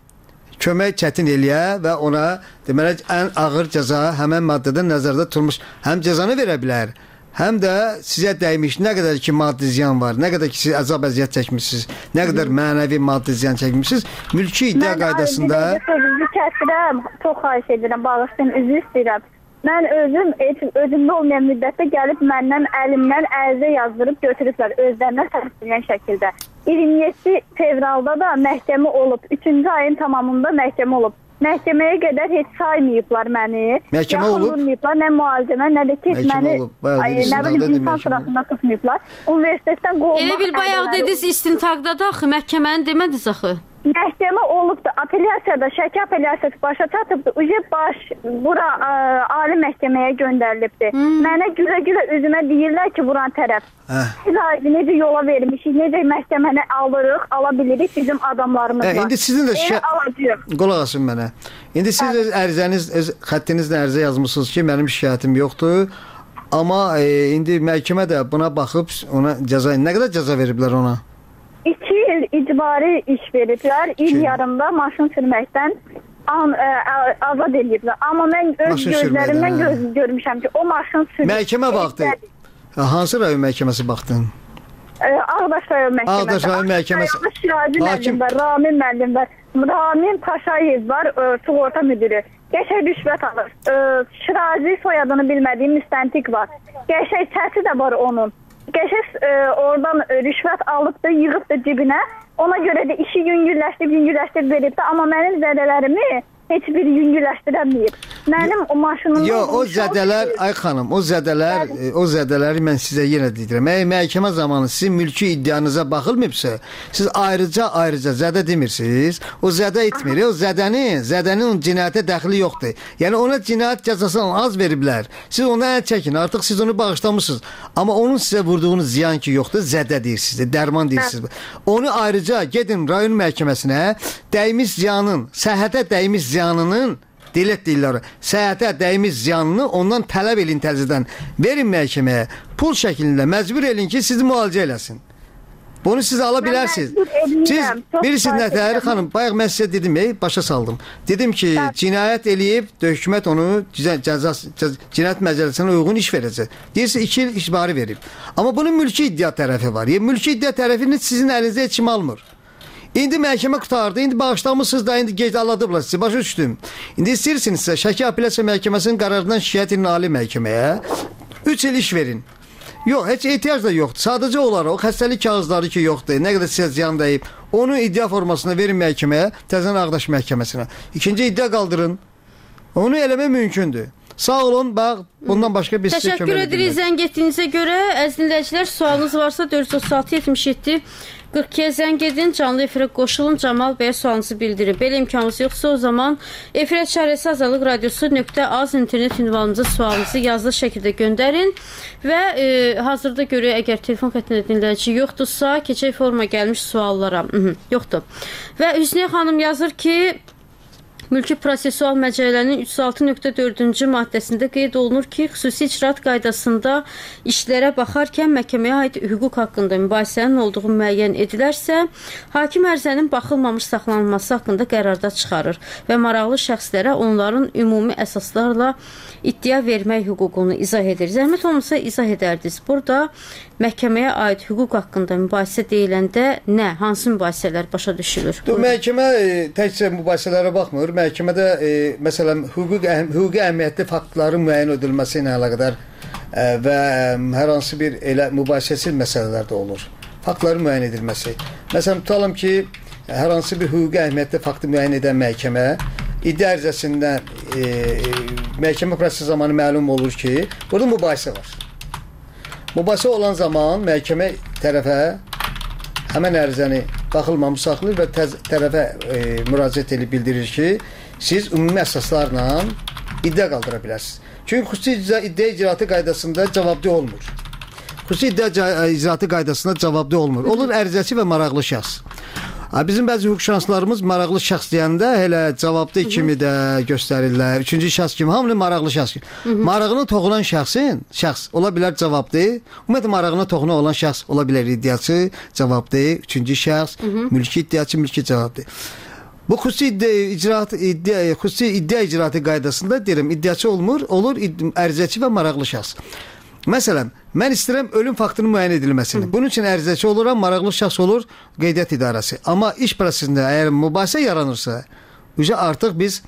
kömək çətin eləyə və ona deməli ən ağır cəza həmən maddədə nəzərdə tutulmuş həm cəzanı verə bilər, həm də sizə dəymiş nə qədər ki maddi ziyan var, nə qədər ki siz əzab əziyyət çəkmişsiniz, nə qədər mənəvi maddi ziyan çəkmişsiniz, mülki iddia qaydasında. Mən sözünüzü kəsdirəm, çox xahiş edirəm, bağışlayın, üzr istəyirəm. Mən özüm özümdə olmayan müddətdə gəlib məndən əlimdən ərizə yazdırıb götürüblər özlərinə təsdiqləyən şəkildə. iyirmi yeddi fevralda da məhkəmə olub, üçüncü ayın tamamında məhkəmə olub. Məhkəməyə qədər heç saymayıblar məni. Məhkəmə olub. Nə müalicəmə, nə də ki məni nə bilim insan sırasında tutmayıblar. Universitetdən qovmaq. Elə bil bayaq dediniz istintaqda da axı məhkəməni demədiniz axı. Məhkəmə olubdu, apellyasiyada, Şəki apellyasiyası başa çatıbdı. Uca baş bura ə, ali məhkəməyə göndərilibdi. Hmm. Mənə gülə-gülə üzümə deyirlər ki, buran tərəf. Biz necə yola vermişik, necə məhkəməni alırıq, ala bilirik bizim adamlarımız var. Hə, indi sizin də şikayət... Qulaq asın mənə. İndi siz öz ərizəniz, öz xəttinizlə ərizə yazmışsınız ki, mənim şikayətim yoxdur. Amma e, indi məhkəmə də buna baxıb ona cəza, nə qədər cəza veriblər ona? İki il icbari iş veriblər, il yarımda maşın sürməkdən an, ə, ə, azad ediblər. Amma mən öz maşın gözlərimdən göz, görmüşəm ki, o maşın sürməkdən... Məhkəmə vaxtı, hansı rayon məhkəməsi baxdın? Ə, Ağdaş rayon məhkəməsi. Ağdaş rayon məhkəməsi. Şirazi müəllim var, Ramin müəllim var, Ramin Paşayev var, ə, sığorta müdürü. Qəşək rüşvət alır. Ə, Şirazi soyadını bilmədiyim müstəntiq var. Qəşək səsi də var onun. Qəşəş e, oradan e, rüşvət alıbdı, yığıbdı cibinə. Ona görə də işi yüngülləşdirib, yüngülləşdirib veribdi. Amma mənim zədələrimi heç bir yüngülləşdirəməyib. Mənim o maşınımda... Yox, o zədələr, ay xanım, o zədələr, e, o zədələri mən sizə yenə deyirəm. Əgər məhkəmə zamanı sizin mülki iddianıza baxılmayıbsa, siz ayrıca-ayrıca zədə demirsiniz. O zədə etmir. O zədənin, zədənin cinayətə dəxli yoxdur. Yəni ona cinayət cəzasını az veriblər. Siz ona əl çəkin, artıq siz onu bağışlamışsınız. Amma onun sizə vurduğunuz ziyan ki yoxdur, zədə deyirsiniz, dərman deyirsiniz. Onu ayrıca gedin rayon məhkəməsinə, dəymiş ziyanın, səhhətə dəymiş ziyanının, Dilət deyirlər, səhhətə dəymiş ziyanını ondan tələb edin təzədən. Verin məhkəməyə, pul şəklində məcbur edin ki, sizi müalicə eləsin. Bunu siz ala bilərsiniz. Siz bilirsiniz nətər, xanım, bayaq mən sizə dedim, ey, başa saldım. Dedim ki, cinayət eləyib, hökumət onu cəza, cinayət məcəlləsinə uyğun iş verəcək. Deyirsə, iki il icbari verib. Amma bunun mülki iddia tərəfi var. Yəni, mülki iddia tərəfini sizin əlinizə heç kim almır. İndi məhkəmə qutardı, indi bağışlamışsınız da, indi gec aladıblar sizi, başa düşdüm. İndi istəyirsinizsə, Şəki Apellyasiya Məhkəməsinin qərarından şikayət edin ali məhkəməyə. üç il iş verin. Yox, heç ehtiyac da yoxdur. Sadəcə olaraq o xəstəlik kağızları ki yoxdur, nə qədər sizə ziyan dəyib, onu iddia formasına verin məhkəməyə, təzən Ağdaş məhkəməsinə. İkinci iddia qaldırın. Onu eləmək mümkündür. Sağ olun, bax, bundan başqa bir sizə kömək Təşəkkür edirik zəng etdiyinizə görə. Əziz dinləyicilər, sualınız varsa dörd yüz otuz altı yetmiş yeddi qırx ikiyə zəng edin, canlı efirə qoşulun, Camal bəyə sualınızı bildirin. Belə imkanınız yoxsa o zaman efirə çarəsi azadlıq radiosu nöqtə az internet ünvanımıza sualınızı yazılı şəkildə göndərin və e, hazırda görək, əgər telefon xəttində dinləyici yoxdursa, keçək forma gəlmiş suallara. Hı -hı, yoxdur. Və Hüsniyə xanım yazır ki, Mülki Prosessual Məcəllənin üç yüz altı nöqtə dördüncü maddəsində qeyd olunur ki, xüsusi icraat qaydasında işlərə baxarkən məhkəməyə aid hüquq haqqında mübahisənin olduğu müəyyən edilərsə, hakim ərizənin baxılmamış saxlanılması haqqında qərarda çıxarır və maraqlı şəxslərə onların ümumi əsaslarla iddia vermək hüququnu izah edir. Zəhmət olmasa izah edərdiniz. Burada məhkəməyə aid hüquq haqqında mübahisə deyiləndə nə, hansı mübahisələr başa düşülür? Məhkəmə e, təkcə mübahisələrə baxmır. Məhkəmədə e, məsələn hüquq əhm hüquqi əhəmiyyətli faktların müəyyən edilməsi ilə əlaqədar e, və hər hansı bir elə mübahisəsiz məsələlər də olur. Faktların müəyyən edilməsi. Məsələn, tutalım ki, hər hansı bir hüquqi əhəmiyyətli faktı müəyyən edən məhkəmə iddia ərizəsindən e, məhkəmə prosesi zamanı məlum olur ki, burada mübahisə var. Mübahisə olan zaman məhkəmə tərəfə həmən ərizəni baxılmamış saxlayır və təz, tərəfə e, müraciət edib bildirir ki, siz ümumi əsaslarla iddia qaldıra bilərsiniz. Çünki xüsusi iddia icraatı qaydasında cavabdeh olmur. Xüsusi iddia icraatı qaydasında cavabdeh olmur. Olur ərizəçi və maraqlı şəxs. Bizim bəzi hüquqşünaslarımız maraqlı şəxs deyəndə elə cavabdeh kimi də göstərirlər. Üçüncü şəxs kimi, hamını maraqlı şəxs kimi. Marağına toxunan şəxsin, şəxs ola bilər cavabdeh. Ümumiyyətlə marağına toxunan olan şəxs ola bilər iddiaçı, cavabdeh, üçüncü şəxs, mülki iddiaçı, mülki cavabdeh. Bu xüsusi iddia icraat iddia xüsusi iddia icraatı qaydasında deyirəm, iddiaçı olmur, olur ərizəçi və maraqlı şəxs. Məsələn, mən istəyirəm ölüm faktının müəyyən edilməsini. Bunun üçün ərizəçi oluram, maraqlı şəxs olur, qeydiyyat idarəsi. Amma iş prosesində əgər mübahisə yaranırsa, artıq biz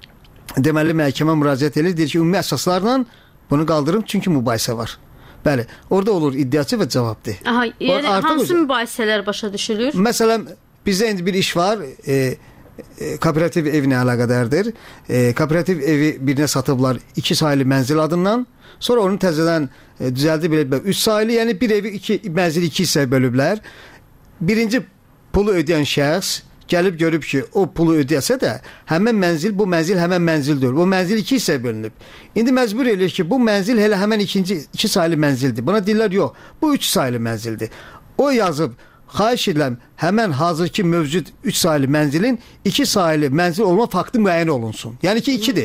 deməli məhkəmə müraciət edir, deyir ki, ümumi əsaslarla bunu qaldırım, çünki mübahisə var. Bəli, orada olur iddiaçı və cavabdeh. Aha, yəni hansı mübahisələr başa düşülür? Məsələn, bizdə indi bir iş var, e, e, kooperativ evinə əlaqədardır. E, kooperativ evi birinə satıblar iki sayılı mənzil adından. Sonra onu təzədən e, düzəldib biliblər üç sayılı, yəni bir evi iki mənzili iki hissəyə bölüblər. Birinci pulu ödəyən şəxs gəlib görüb ki, o pulu ödəyəsə də həmən mənzil, bu mənzil həmən mənzildir. Bu mənzil iki hissəyə bölünüb. İndi məcbur eləyir ki, bu mənzil elə həmən ikinci iki sayılı mənzildir. Buna deyirlər, yox, bu üç sayılı mənzildir. O yazıb, xahiş edirəm, həmən hazırki mövcud üç sayılı mənzilin iki sayılı mənzil olma faktı müəyyən olunsun. Yəni ki, ikidir.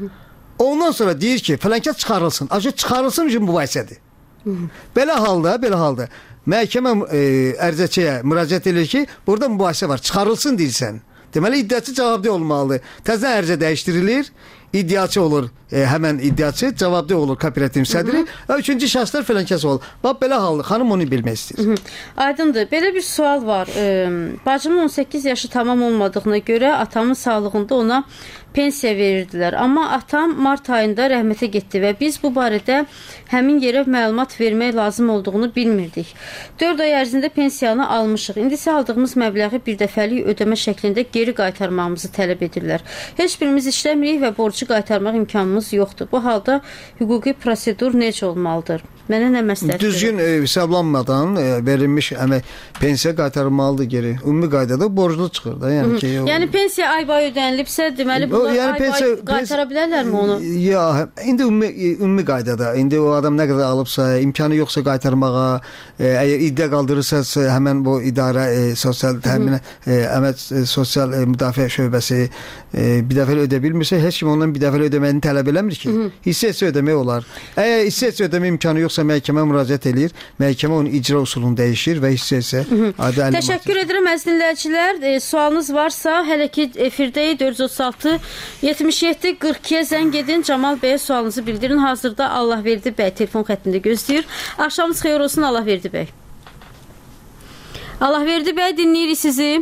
Ondan sonra deyir ki, fələnkət çıxarılsın. Acı çıxarılsın üçün mübahisədir. Belə halda, belə halda məhkəmə e, ərizəçiyə müraciət edir ki, burada mübahisə var, çıxarılsın deyirsən. Deməli, iddiaçı cavabdeh olmalıdır. Təzədən ərizə dəyişdirilir, iddiaçı olur, e, həmən iddiaçı, cavabdeh olur kooperativ sədri və üçüncü şəxslər fələnkəs olur. Bax, belə halda xanım onu bilmək istəyir. Hı -hı. Aydındır. Belə bir sual var. E, bacımın on səkkiz yaşı tamam olmadığına görə atamın sağlığında ona pensiya verirdilər. Amma atam mart ayında rəhmətə getdi və biz bu barədə həmin yerə məlumat vermək lazım olduğunu bilmirdik. dörd ay ərzində pensiyanı almışıq. İndi isə aldığımız məbləği bir dəfəlik ödəmə şəklində geri qaytarmağımızı tələb edirlər. Heç birimiz işləmirik və borcu qaytarmaq imkanımız yoxdur. Bu halda hüquqi prosedur necə olmalıdır? Mənə nə məsləhət? Düzgün e, hesablanmadan e, verilmiş əmək pensiya qaytarılmalıdır geri. Ümumi qaydada borclu çıxır da, yəni Hı -hı. ki, o... Yəni pensiya ay-bay ödənilibsə, deməli bunlar yəni, ay-bay pensiya, qaytara bilərlərmi onu? Ya, indi ümumi, ümumi qaydada, indi o adam nə qədər alıbsa, imkanı yoxsa qaytarmağa, e, əgər iddia qaldırırsa, həmən bu idarə e, sosial təmin e, əmək e, sosial e, müdafiə şöbəsi e, bir dəfə ödə bilmirsə, heç kim ondan bir dəfə ödəməyini tələb eləmir ki. Hissə-hissə ödəmək olar. Əgər hissə-hissə ödəmə imkanı yoxsa məhkəmə müraciət edir. Məhkəmə onun icra usulunu dəyişir və hissə-hissə adi əlimat. Təşəkkür edirəm əziz dinləyicilər. E, sualınız varsa, hələ ki efirdəyik dörd yüz otuz altı yetmiş yeddi qırx ikiyə zəng edin. Camal bəyə sualınızı bildirin. Hazırda Allahverdi bəy telefon xəttində gözləyir. Axşamınız xeyir olsun Allahverdi bəy. Allahverdi bəy, dinləyirik sizi.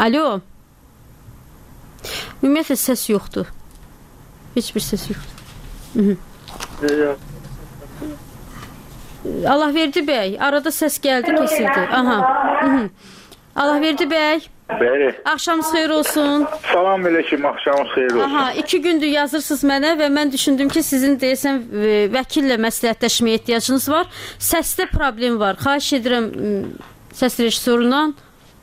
Alo. Ümumiyyətlə səs yoxdur. Heç bir səs yoxdur. Allahverdi bəy, arada səs gəldi, kesildi. Aha. Hı -hı. Allahverdi bəy. Bəli. Axşamınız xeyir olsun. Salam əleykum, axşamınız xeyir olsun. Aha, iki gündür yazırsınız mənə və mən düşündüm ki, sizin deyəsən vəkillə məsləhətləşməyə ehtiyacınız var. Səsdə problem var. Xahiş edirəm səs rejissorundan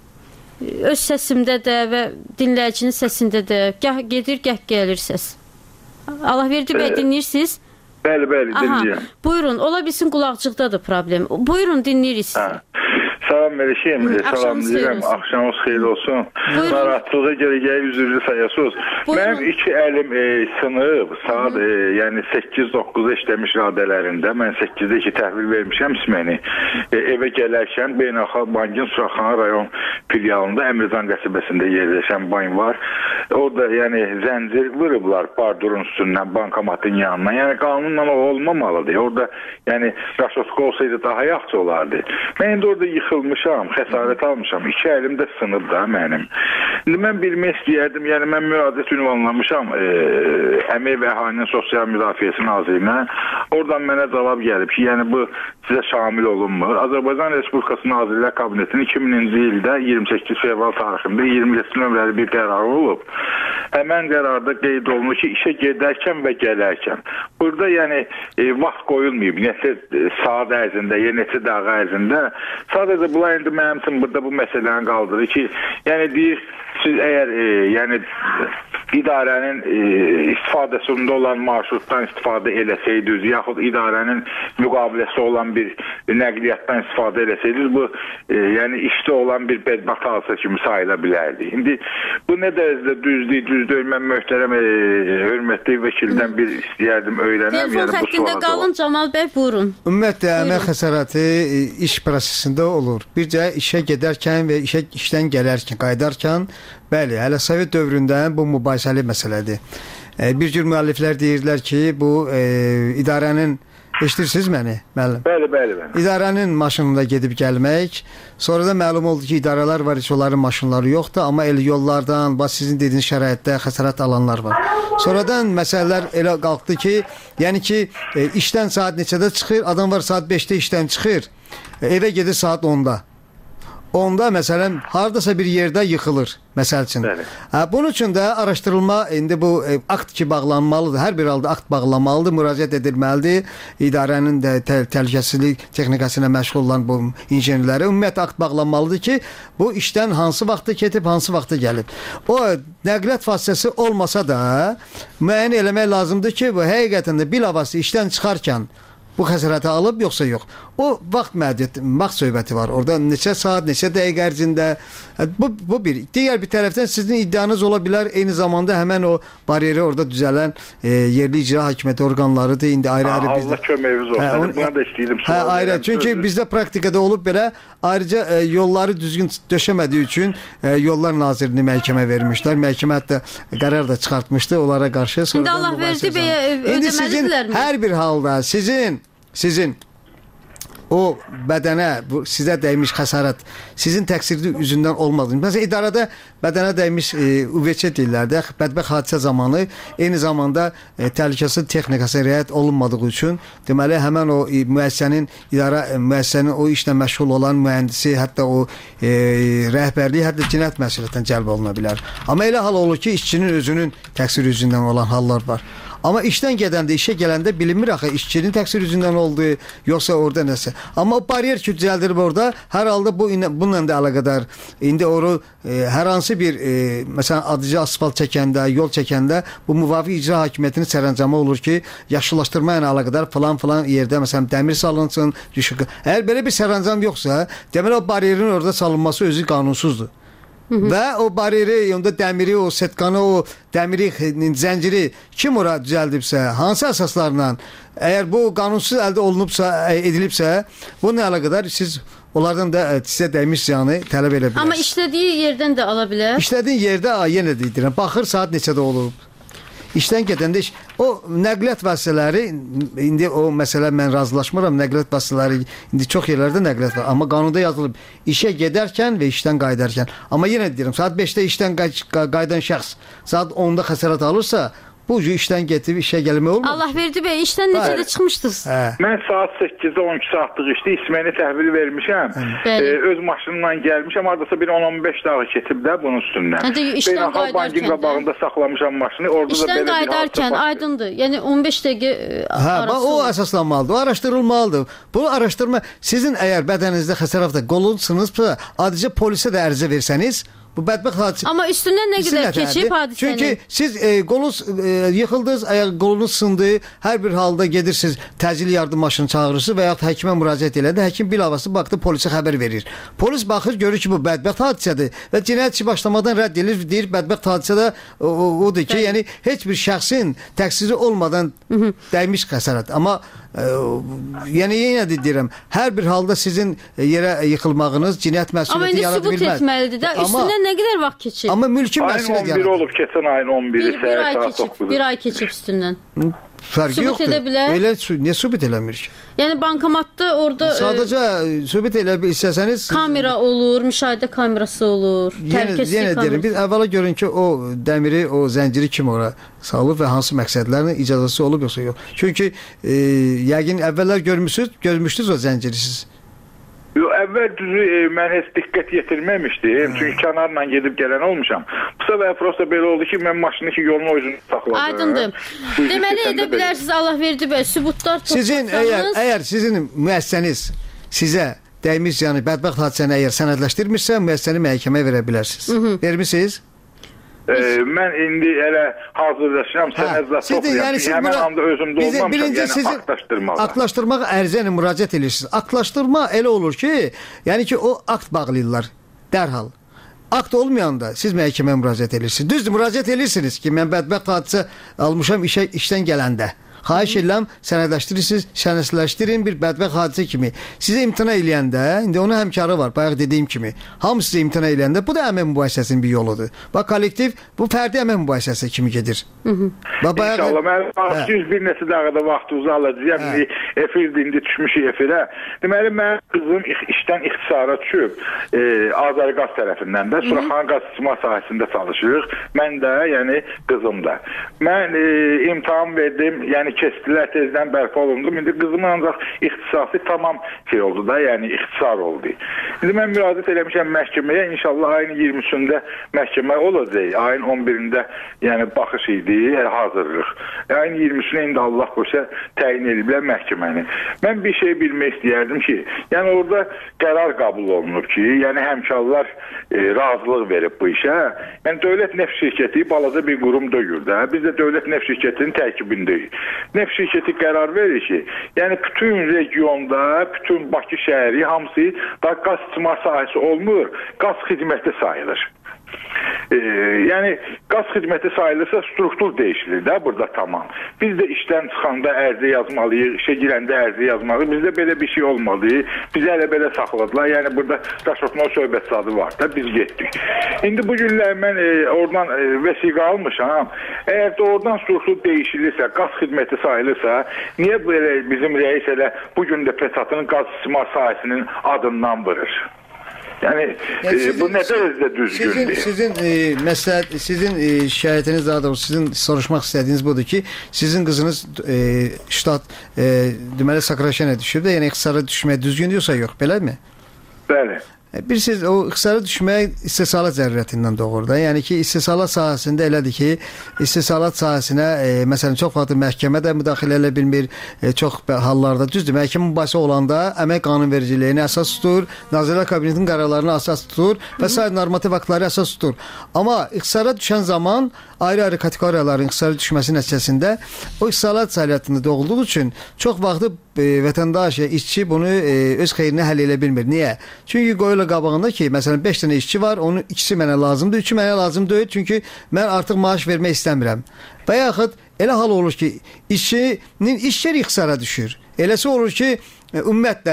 öz səsimdə də və dinləyicinin səsində də gah gedir, gah gəlir səs. Allahverdi bəy, dinləyirsiniz? Bəli, bəli, dinləyirəm. Buyurun, ola bilsin qulaqcıqdadır problem. Buyurun, dinləyirik sizi. Salam Məlişim, salam deyirəm, axşamınız xeyir olsun. Narahatlığa gələcəyi üzrlü sayasınız. Mənim iki əlim e, sınıb, saat e, yəni səkkiz doqquz işləmiş radələrində, mən səkkizdə iki təhvil vermişəm isməni. E, evə gələrkən Beynəlxalq Bankın Suraxana rayon filialında Əmircan qəsəbəsində yerləşən bank var. Orada yəni zəncir vırıblar bardurun üstündən, bankomatın yanına. Yəni qanunla o olmamalıdır. Orada yəni raşoska olsaydı daha yaxşı olardı. Mən indi orada yıxılmışam, xəsarət almışam. İki əlim də sınıb da mənim. İndi mən bilmək istəyərdim, yəni mən müraciət ünvanlamışam e, Əmək və Əhalinin Sosial Müdafiəsi Nazirliyinə. Oradan mənə cavab gəlib ki, yəni bu sizə şamil olunmur. Azərbaycan Respublikası Nazirlər Kabinetinin iki mininci ildə iyirmi səkkiz fevral tarixində iyirmi yeddi nömrəli bir qərar olub. Həmən qərarda qeyd olunur ki, işə gedərkən və gələrkən. Burada yəni e, vaxt qoyulmayıb, neçə saat ərzində, ya neçə dəqiqə ərzində. Sadəcə bunlar indi mənim üçün burada bu məsələni qaldırır ki, yəni deyir, siz əgər e, yəni idarənin e, istifadəsində olan marşrutdan istifadə eləsəydiniz, yaxud idarənin müqaviləsi olan bir nəqliyyatdan istifadə eləsəydiniz, bu e, yəni işdə olan bir bədbəxt hadisə kimi sayıla bilərdi. İndi bu nə dərəcədə düzdür, düzdür, mən möhtərəm e, hörmətli vəkildən bir istəyərdim, öyrənəm. Telefon yəni, xəttində qalın, Camal bəy, buyurun. Ümumiyyətlə, əmək xəsarəti iş prosesində olur. Bircə işə gedərkən və işə, işdən gələrkən, qaydarkən, bəli, hələ Sovet dövründə bu mübahisəli məsələdir. E, bir cür müəlliflər deyirlər ki, bu e, idarənin, eşitirsiniz məni? Müəllim? Bəli, bəli, bəli. İdarənin maşınında gedib gəlmək, sonra da məlum oldu ki, idarələr var, heç onların maşınları yoxdur, amma elə yollardan, bax sizin dediyiniz şəraitdə xəsarət alanlar var. Sonradan məsələlər elə qalxdı ki, yəni ki, e, işdən saat neçədə çıxır, adam var saat beşdə işdən çıxır, e, evə gedir saat onda. Onda məsələn hardasa bir yerdə yıxılır məsəl üçün. Hə, bunun üçün də araşdırılma indi bu e, akt ki bağlanmalıdır. Hər bir halda akt bağlanmalıdır, müraciət edilməlidir. İdarənin də tə təhlükəsizlik texnikasına məşğul olan bu injenerlərə ümumiyyətlə akt bağlanmalıdır ki, bu işdən hansı vaxtda ketib, hansı vaxtda gəlib. O nəqliyyat vasitəsi olmasa da müəyyən eləmək lazımdır ki, bu həqiqətən də bilavasitə işdən çıxarkən bu xəsarəti alıb yoxsa yox. O vaxt məhdudiyyəti, vaxt söhbəti var. Orada neçə saat, neçə dəqiqə ərzində. Bu, bu bir. Digər bir tərəfdən sizin iddianız ola bilər. Eyni zamanda həmən o bariyeri orada düzələn e, yerli icra hakimiyyəti orqanlarıdır. İndi ayrı-ayrı bizdə. Allah köməyiniz olsun. Hə, on, Buna da istəyirdim. Hə, ayrı. Çünki sözü. Bizdə praktikada olub belə ayrıca e, yolları düzgün döşəmədiyi üçün e, Yollar Nazirini məhkəmə vermişlər. Məhkəmə hətta qərar da çıxartmışdı onlara qarşı. İndi Allah verdi bəyə ödəməlidirlərmi? Hər bir halda sizin Sizin o bədənə, bu, sizə dəymiş xəsarət sizin təqsirli üzündən olmadı. Məsələn, idarədə bədənə dəymiş e, U V Ç deyirlər də, bədbəxt hadisə zamanı eyni zamanda e, təhlükəsizlik texnikası riayət olunmadığı üçün deməli, həmən o e, müəssisənin, idarə e, müəssisənin o işlə məşğul olan mühəndisi, hətta o e, rəhbərliyi, hətta cinayət məsuliyyətindən cəlb oluna bilər. Amma elə hal olur ki, işçinin özünün təqsiri üzündən olan hallar var. Amma işdən gedəndə, işə gələndə bilinmir axı işçinin təqsir üzündən oldu, yoxsa orada nəsə. Amma o bariyer ki düzəldilib orada, hər halda bu bununla da əlaqədar. İndi onu e, hər hansı bir e, məsələn adıcı asfalt çəkəndə, yol çəkəndə bu müvafiq icra hakimiyyətinin sərəncamı olur ki, yaşıllaşdırma ilə əlaqədar falan-falan yerdə məsələn dəmir salınsın, düşük. Əgər belə bir sərəncam yoxsa, deməli o bariyerin orada salınması özü qanunsuzdur. Hı -hı. Və o bariyeri, onda dəmiri, o setkanı, o dəmiri, zənciri kim ora düzəldibsə, hansı əsaslarla, əgər bu qanunsuz əldə olunubsa, edilibsə, bununla əlaqədar siz onlardan da sizə dəymiş ziyanı tələb edə bilərsiniz. Amma işlədiyi yerdən də ala bilər. İşlədiyin yerdə yenə deyirəm, baxır saat neçədə olub. İşdən gedəndə iş, o nəqliyyat vasitələri, indi o məsələ mən razılaşmıram, nəqliyyat vasitələri indi çox yerlərdə nəqliyyat var, amma qanunda yazılıb işə gedərkən və işdən qaydarkən. Amma yenə deyirəm, saat beşdə işdən qaydan şəxs saat onda xəsarət alırsa, bu cür işdən getib işə gəlmək olmur. Allah verdi bəy, işdən necə də çıxmışdınız? Hə. Mən saat səkkizdə on iki saatlıq işdə isməni təhvil vermişəm. E, öz maşınımla gəlmişəm. Hardasa bir on on beş dağı keçib də bunun üstündən. Hə, işdən qayıdarkən qabağında saxlamışam maşını. Orada işdən da belə qayıdarkən aydındır. Yəni on beş dəqiqə hə, arası. O əsaslanmalıdır. O araşdırılmalıdır. Bunu araşdırma sizin əgər bədəninizdə xəsarətlə qolunsunuzsa, adicə polisə də ərizə versəniz, bu bədbəxt hadisə. Amma üstündən nə qədər keçib hadisənin? Çünki siz e, qolunuz e, yıxıldınız, ayaq qolunuz sındı, hər bir halda gedirsiniz, təcili yardım maşını çağırırsınız və ya həkimə müraciət elədi. Həkim bilavasitə baxdı, polisə xəbər verir. Polis baxır, görür ki, bu bədbəxt hadisədir və cinayət işi başlamadan rədd edilir, deyir bədbəxt hadisə də o, o, odur ki, yəni heç bir şəxsin təqsiri olmadan dəymiş xəsarət. Amma e, yəni yenə də deyirəm, hər bir halda sizin yerə yıxılmağınız cinayət məsuliyyəti yarada bilməz. Amma indi sübut etməlidir də, üstündən nə qədər vaxt keçib? Amma mülki məsələ ayın on biri olub, keçən ayın on biri bir, bir ay keçib, bir ay keçib üstündən. Fərqi yoxdur. Sübut edə bilər. Elə niyə sübut eləmir ki? Yəni bankomatda orada sadəcə e, sübut elə istəsəniz kamera olur, müşahidə kamerası olur, təhlükəsizlik yenə deyirəm, biz əvvəla görün ki, o dəmiri, o zənciri kim ora salıb və hansı məqsədlərlə icazəsi olub yoxsa yox. Çünki e, yəqin əvvəllər görmüsünüz, görmüşdünüz o zənciri siz. Yox, əvvəl düzü e, mən heç diqqət yetirməmişdim. Çünki kənarla gedib gələn olmuşam. Bu səbəb prosta belə oldu ki, mən maşını ki yolun özünü saxladım. Aydındır. Deməli edə bilərsiniz, Allah verdi bəy, sübutlar toplarsanız. Sizin əgər, əgər sizin müəssisəniz sizə dəymiş, yəni bədbəxt hadisəni əgər sənədləşdirmirsə, müəssisəni məhkəməyə verə bilərsiniz. Vermisiniz? Ee, mən indi elə hazırlaşıram, sənədlə toplayam. Yəni, həmən anda özümdə olmamışam, yəni sizin aktlaşdırmağa. Aktlaşdırmağa ərizə ilə müraciət edirsiniz. Aktlaşdırma elə olur ki, yəni ki, o akt bağlayırlar dərhal. Akt olmayanda siz məhkəməyə müraciət edirsiniz. Düzdür, müraciət edirsiniz ki, mən bədbəxt hadisə almışam işə, işdən gələndə. Xahiş edirəm, sənədləşdirirsiniz, sənədləşdirin bir bədbəxt hadisə kimi. Sizə imtina eləyəndə, indi onun həmkarı var, bayaq dediyim kimi. Hamı sizə imtina eləyəndə, bu da əmək mübahisəsinin bir yoludur. Bax, kollektiv bu fərdi əmək mübahisəsi kimi gedir. Bax, bayaq, İnşallah, mən yüz bir neçə dəqiqədə vaxtınızı alacağım. Efirdə indi düşmüşük efirə. Deməli, mənim qızım işdən ixtisara düşüb, e, Azərqaz tərəfindən də, Suraxanı qaz istismar sahəsində çalışırıq. Mən də, yəni qızım da. Mən e, imtahan verdim, yəni keçdilər, tezdən bərpa olundum. İndi qızımın ancaq ixtisası tamam şey oldu da, yəni ixtisar oldu. İndi mən müraciət eləmişəm məhkəməyə, inşallah ayın iyirmisində məhkəmə olacaq. Ayın on birində yəni baxış idi, hazırlıq. Ayın iyirmisində indi Allah qoysa təyin ediblər məhkəməni. Mən bir şey bilmək istəyərdim ki, yəni orada qərar qəbul olunub ki, yəni həmkarlar e, razılıq verib bu işə. Yəni Dövlət Neft Şirkəti balaca bir qurum deyil də. Biz də Dövlət Neft Şirkətinin tərkibindəyik. Neft şirkəti qərar verir ki, yəni bütün regionda, bütün Bakı şəhəri hamısı da qaz istismar sahəsi olmur, qaz xidməti sayılır. Ee, yəni qaz xidməti sayılırsa struktur dəyişilir də burada tamam. Biz də işdən çıxanda ərizə yazmalıyıq, işə girəndə ərizə yazmalıyıq. Bizdə belə bir şey olmadı. Bizi hələ belə saxladılar. Yəni burada daşotma söhbət sadı var da biz getdik. İndi bu günlər mən e, oradan e, vəsiqə almışam. Əgər də oradan struktur dəyişilirsə, qaz xidməti sayılırsa, niyə belə bizim rəis elə bu gün də Pesatın qaz istismar sahəsinin adından vurur? Yəni, yəni sizin, e, bu nə dərəcədə düzgündür? Sizin, sizin e, məsləhət, sizin e, şikayətiniz daha doğrusu sizin soruşmaq istədiyiniz budur ki, sizin qızınız e, ştat e, deməli Sakraşenə düşüb də, yəni ixtisara düşməyə düzgün yoxsa yox, beləmi? Bəli. Bir siz o ixtisara düşmək istehsalat zərurətindən doğur da. Yəni ki, istehsalat sahəsində elədir ki, istehsalat sahəsinə e, məsələn çox vaxt məhkəmə də müdaxilə elə bilmir. E, çox hallarda düzdür. Məhkəmə mübahisə olanda əmək qanunvericiliyinə əsas tutur, Nazirlər Kabinetinin qərarlarına əsas tutur və sair normativ aktları əsas tutur. Amma ixtisara düşən zaman ayrı-ayrı kateqoriyaların ixtisara düşməsi nəticəsində o istehsalat fəaliyyətində doğulduğu üçün çox vaxt e, vətəndaş, işçi bunu e, öz xeyrinə həll edə bilmir. Niyə? Çünki qoyulur qabağında ki, məsələn beş dənə işçi var, onun ikisi mənə lazımdır, üçü mənə lazım deyil, çünki mən artıq maaş vermək istəmirəm. Və yaxud elə hal olur ki, işçinin iş yeri ixtisara düşür. Eləsi olur ki, e, ümumiyyətlə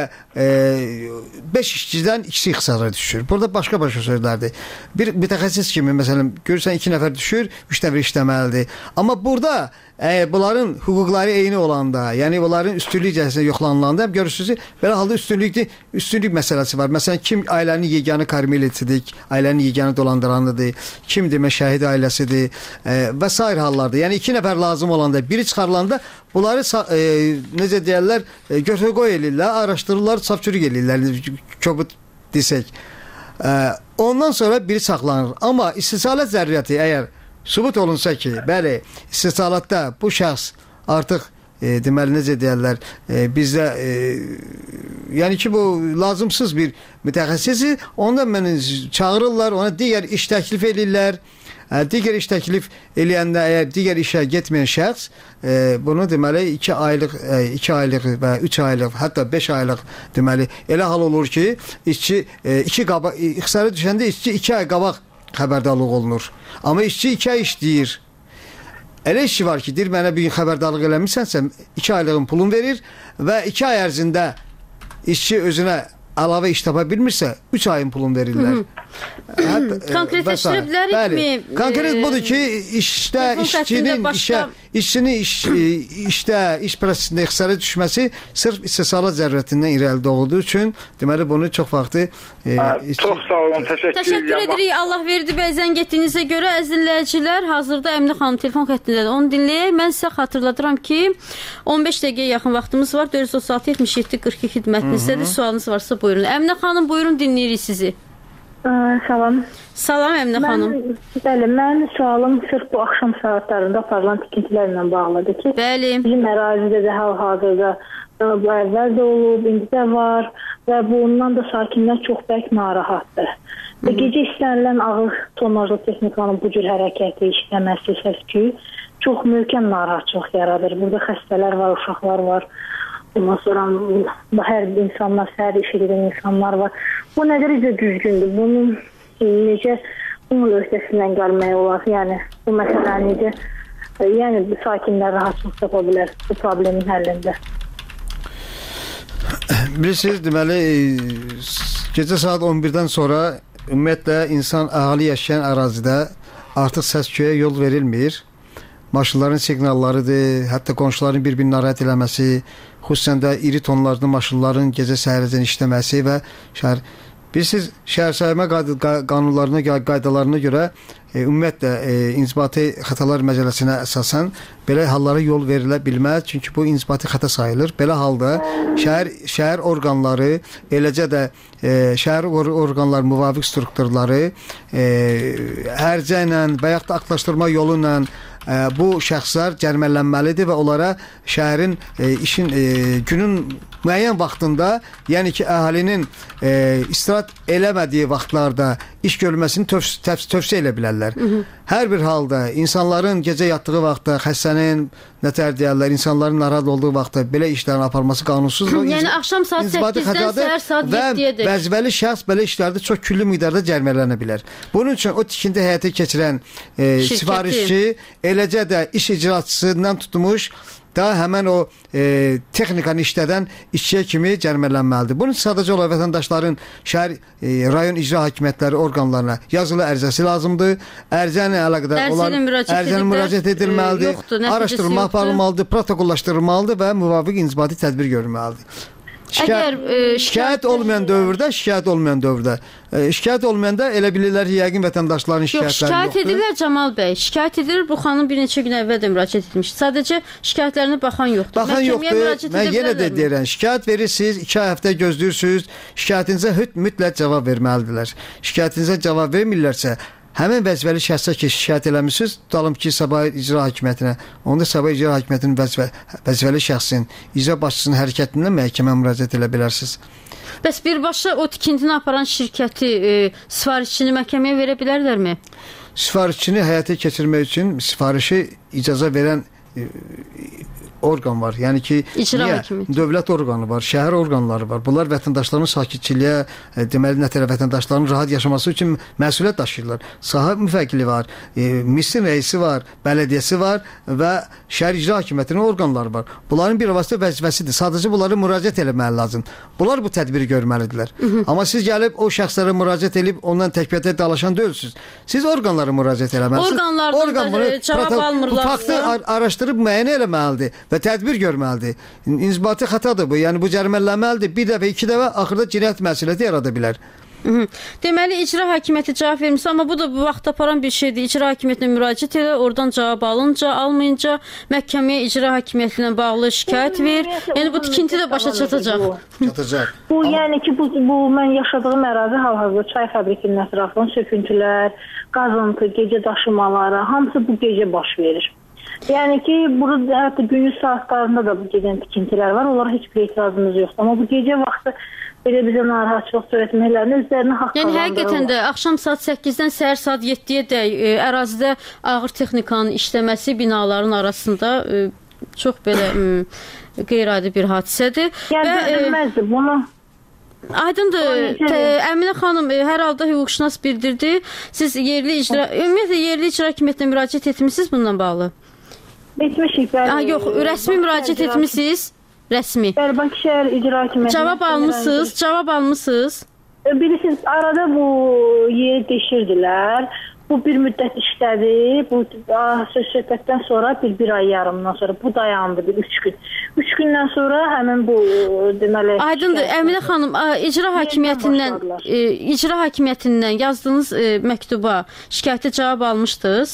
beş işçidən ikisi ixtisara düşür. Burada başqa-başqa sözlərdir. Bir mütəxəssis kimi məsələn görürsən iki nəfər düşür, üç nəfər işləməlidir. Amma burada Əgər bunların hüquqları eyni olanda, yəni bunların üstünlük cəhətində yoxlanılanda görürsünüz, belə halda üstünlükdə üstünlük məsələsi var. Məsələn, kim ailənin yeganə karmelitidir, ailənin yeganə dolandıranıdır, kim demə şəhid ailəsidir e, və sair hallarda. Yəni iki nəfər lazım olanda, biri çıxarılanda bunları e, necə deyirlər, e, götür-qoy eləyirlər, araşdırırlar, safçürük eləyirlər, kobud desək. E, ondan sonra biri saxlanır. Amma istisarət zəruriyyəti əgər sübut olunsa ki, bəli, istisnalatda bu şəxs artıq e, deməli necə deyirlər, e, bizdə e, yəni ki bu lazımsız bir mütəxəssisi, ondan məni çağırırlar, ona digər iş təklif edirlər. E, digər iş təklif eləyəndə əgər digər işə getməyən şəxs e, bunu deməli iki aylıq, e, iki aylıq və üç aylıq, hətta beş aylıq deməli elə hal olur ki, işçi e, iki qabaq ixtisara düşəndə işçi iki ay qabaq xəbərdarlıq olunur. Amma işçi iki ay işləyir. Elə işçi var ki, deyir, mənə bir gün xəbərdarlıq eləmirsənsə, iki aylığın pulunu verir və iki ay ərzində işçi özünə əlavə iş tapa bilmirsə, üç ayın pulunu verirlər. Konkretləşdirə bilərikmi? Konkret budur ki, işdə işçinin işə, işçinin iş, işdə, iş prosesində ixtisara düşməsi sırf istisnalat zərurətindən irəli doğduğu üçün, deməli bunu çox vaxtı e, çox sağ olun, təşəkkür, təşəkkür edirik. Allah verdi bəy zəng etdiyinizə görə. Əziz dinləyicilər, hazırda Əminə xanım telefon xəttindədir. Onu dinləyək. Mən sizə xatırladıram ki, on beş dəqiqəyə yaxın vaxtımız var. dörd yüz otuz altı yetmiş yeddi qırx iki xidmətinizdədir. Sualınız varsa buyurun. Əminə xanım, buyurun, dinləyirik sizi. Salam. Salam Əminə xanım. Bəli, mən sualım sırf bu axşam saatlarında aparılan tikintilərlə bağlıdır ki, bəli. Bizim ərazidə də hal-hazırda bu əvvəl də olub, indi də var və bundan da sakinlər çox bərk narahatdır. Və gecə istənilən ağır tonajlı texnikanın bu cür hərəkəti, işləməsi, səs-küyü çox möhkəm narahatçılıq yaradır. Burada xəstələr var, uşaqlar var. Ondan sonra hər insanlar, hər iş edən insanlar var. Bu nə dərəcə düzgündür? Bunun necə bunun öhdəsindən gəlmək olar? Yəni bu məsələ necə? Yəni sakinlər rahatsızlıq tapa bilər bu problemin həllində. Bilirsiniz, deməli gecə saat on birdən sonra ümumiyyətlə insan əhali yaşayan ərazidə artıq səs-küyə yol verilmir. Maşınların siqnallarıdır, hətta qonşuların bir-birini narahat eləməsi, xüsusən də iri tonlarlı maşınların gecə səhərəcən işləməsi və şəhər. Bilirsiniz, şəhər sayma qanunlarına, qaydalarına görə e, ümumiyyətlə e, inzibati xətalar məcəlləsinə əsasən belə hallara yol verilə bilməz. Çünki bu inzibati xəta sayılır. Belə halda şəhər, şəhər orqanları, eləcə də e, şəhər or orqanları müvafiq strukturları e, hərcə ilə və yaxud da aktlaşdırma yolu ilə bu şəxslər cərimələnməlidir və onlara şəhərin e, işin e, günün müəyyən vaxtında, yəni ki, əhalinin e, istirahət eləmədiyi vaxtlarda iş görülməsini tövs tövs tövsiyə elə bilərlər. Hı -hı. Hər bir halda insanların gecə yatdığı vaxtda, xəstənin nətər deyərlər, insanların narahat olduğu vaxtda belə işlərin aparılması qanunsuzdur. Yəni axşam saat səkkizdən səhər saat yeddiyədək. Və vəzifəli şəxs belə işlərdə çox küllü miqdarda cərimələnə bilər. Bunun üçün o tikinti həyata keçirən e, sifarişçi, eləcə də iş icraçısından tutmuş da həmən o e, texnikanı işlədən işçiyə kimi cərimələnməlidir. Bunun sadəcə olaraq vətəndaşların şəhər, e, rayon icra hakimiyyətləri orqanlarına yazılı ərizəsi lazımdır. Ərizə ilə əlaqədar olan ərizəyə müraciət edilməlidir. Yoxdur, araşdırma aparılmalıdır, protokollaşdırılmalıdır və müvafiq inzibati tədbir görülməlidir. Şikayət, Əgər, e, şikayət olmayan dövrdə, şikayət olmayan dövrdə, e, şikayət olmayanda elə bilirlər ki, yəqin vətəndaşların şikayətləri yoxdur. Yox, şikayət edirlər Camal bəy. Şikayət edilir, bu xanım bir neçə gün əvvəl də müraciət etmiş. Sadəcə şikayətlərinə baxan yoxdur. Baxan yoxdur. Mən yenə də deyirəm, şikayət verirsiniz, iki ay həftə gözləyirsiniz, şikayətinizə mütləq cavab verməlidirlər. Şikayətinizə cavab vermirlərsə, həmin vəzifəli şəxsə ki, şikayət eləmişsiniz, tutalım ki, Sabah İcra Hakimiyyətinə, onda Sabah İcra Hakimiyyətinin vəzifə, vəzifəli şəxsin, icra başçısının hərəkətindən məhkəmə müraciət edə bilərsiniz. Bəs birbaşa o tikintini aparan şirkəti, e, sifarişçini məhkəməyə verə bilərlərmi? Sifarişçini həyata keçirmək üçün sifarişi icaza verən e, orqan var. Yəni ki, İcra niyə? hakimiyyəti. Dövlət orqanı var, şəhər orqanları var. Bunlar vətəndaşların sakitçiliyə, e, deməli nə tərəf vətəndaşların rahat yaşaması üçün məsuliyyət daşıyırlar. Sahə müvəkkili var, e, misin rəisi var, bələdiyyəsi var və şəhər icra hakimiyyətinin orqanları var. Bunların bir vasitə vəzifəsidir. Sadəcə bunlara müraciət etməli lazım. Bunlar bu tədbiri görməlidirlər. Amma siz gəlib o şəxslərə müraciət edib ondan təkbətə dalaşan deyilsiniz. Siz orqanlara müraciət etməlisiniz. Orqanlardan Orqan da, bunu e, cavab proto- almırlarsa- Bu faktı ar- araşdırıb müəyyən eləməlidir və tədbir görməlidir. İnzibati xətadır bu. Yəni bu cərimələnməlidir. Bir dəfə, iki dəfə axırda cinayət məsuliyyəti yarada bilər. Hı -hı. Deməli icra hakimiyyəti cavab vermirsə, amma bu da bu vaxt aparan bir şeydir. İcra hakimiyyətinə müraciət elə, oradan cavab alınca, almayınca məhkəməyə icra hakimiyyəti ilə bağlı şikayət ver. Yəni bu tikinti də başa çatacaq. Çatacaq. Bu yəni ki, bu, bu mən yaşadığım ərazi hal-hazırda çay fabrikinin ətrafında söküntülər, qazıntı, gecə daşımaları, hamısı bu gecə baş verir. Yəni ki, burada hətta gündüz saatlarında da bu gedən tikintilər var. Onlara heç bir etirazımız yoxdur. Amma bu gecə vaxtı belə bizə narahatçılıq törətməklərini özlərinə haqq Yəni qazandırırlar. həqiqətən də axşam saat səkkizdən səhər saat yeddiyə dək e, ərazidə ağır texnikanın işləməsi binaların arasında e, çox belə m, qeyri-adi bir hadisədir. Yəni görülməzdir bunu. Aydındır. Tə- Əminə xanım e, hər halda hüquqşünas bildirdi. Siz yerli icra, ümumiyyətlə yerli icra hakimiyyətinə müraciət etmisiniz bununla bağlı? Etmişik. Bəli. Ha, yox, rəsmi müraciət etmisiniz. Rəsmi. Bəli, Bakı şəhər icra hakimiyyətinə. Cavab almısınız, cavab almısınız. Bilirsiniz, arada bu yeri deşirdilər. Bu bir müddət işlədi. Bu söz söhbətdən sonra bir, bir ay yarımdan sonra bu dayandı bir üç gün. Üç gündən sonra həmin bu deməli... Aydındır. Əminə xanım, icra hakimiyyətindən e, icra hakimiyyətindən yazdığınız e, məktuba, şikayətə cavab almışdınız?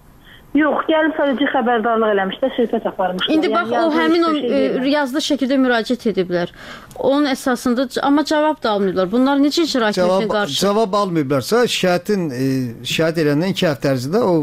Yox, gəlib sadəcə xəbərdarlıq eləmişlər, söhbət aparmışlar. İndi bax, yəni, o həmin o şey e, yazılı şəkildə müraciət ediblər. Onun əsasında, amma cavab da almıyorlar. Bunlar necə icra hakimiyyətinə Cavab, qarşı? cavab almayıblarsa şikayətin e, şikayət edəndən iki həftə ərzində o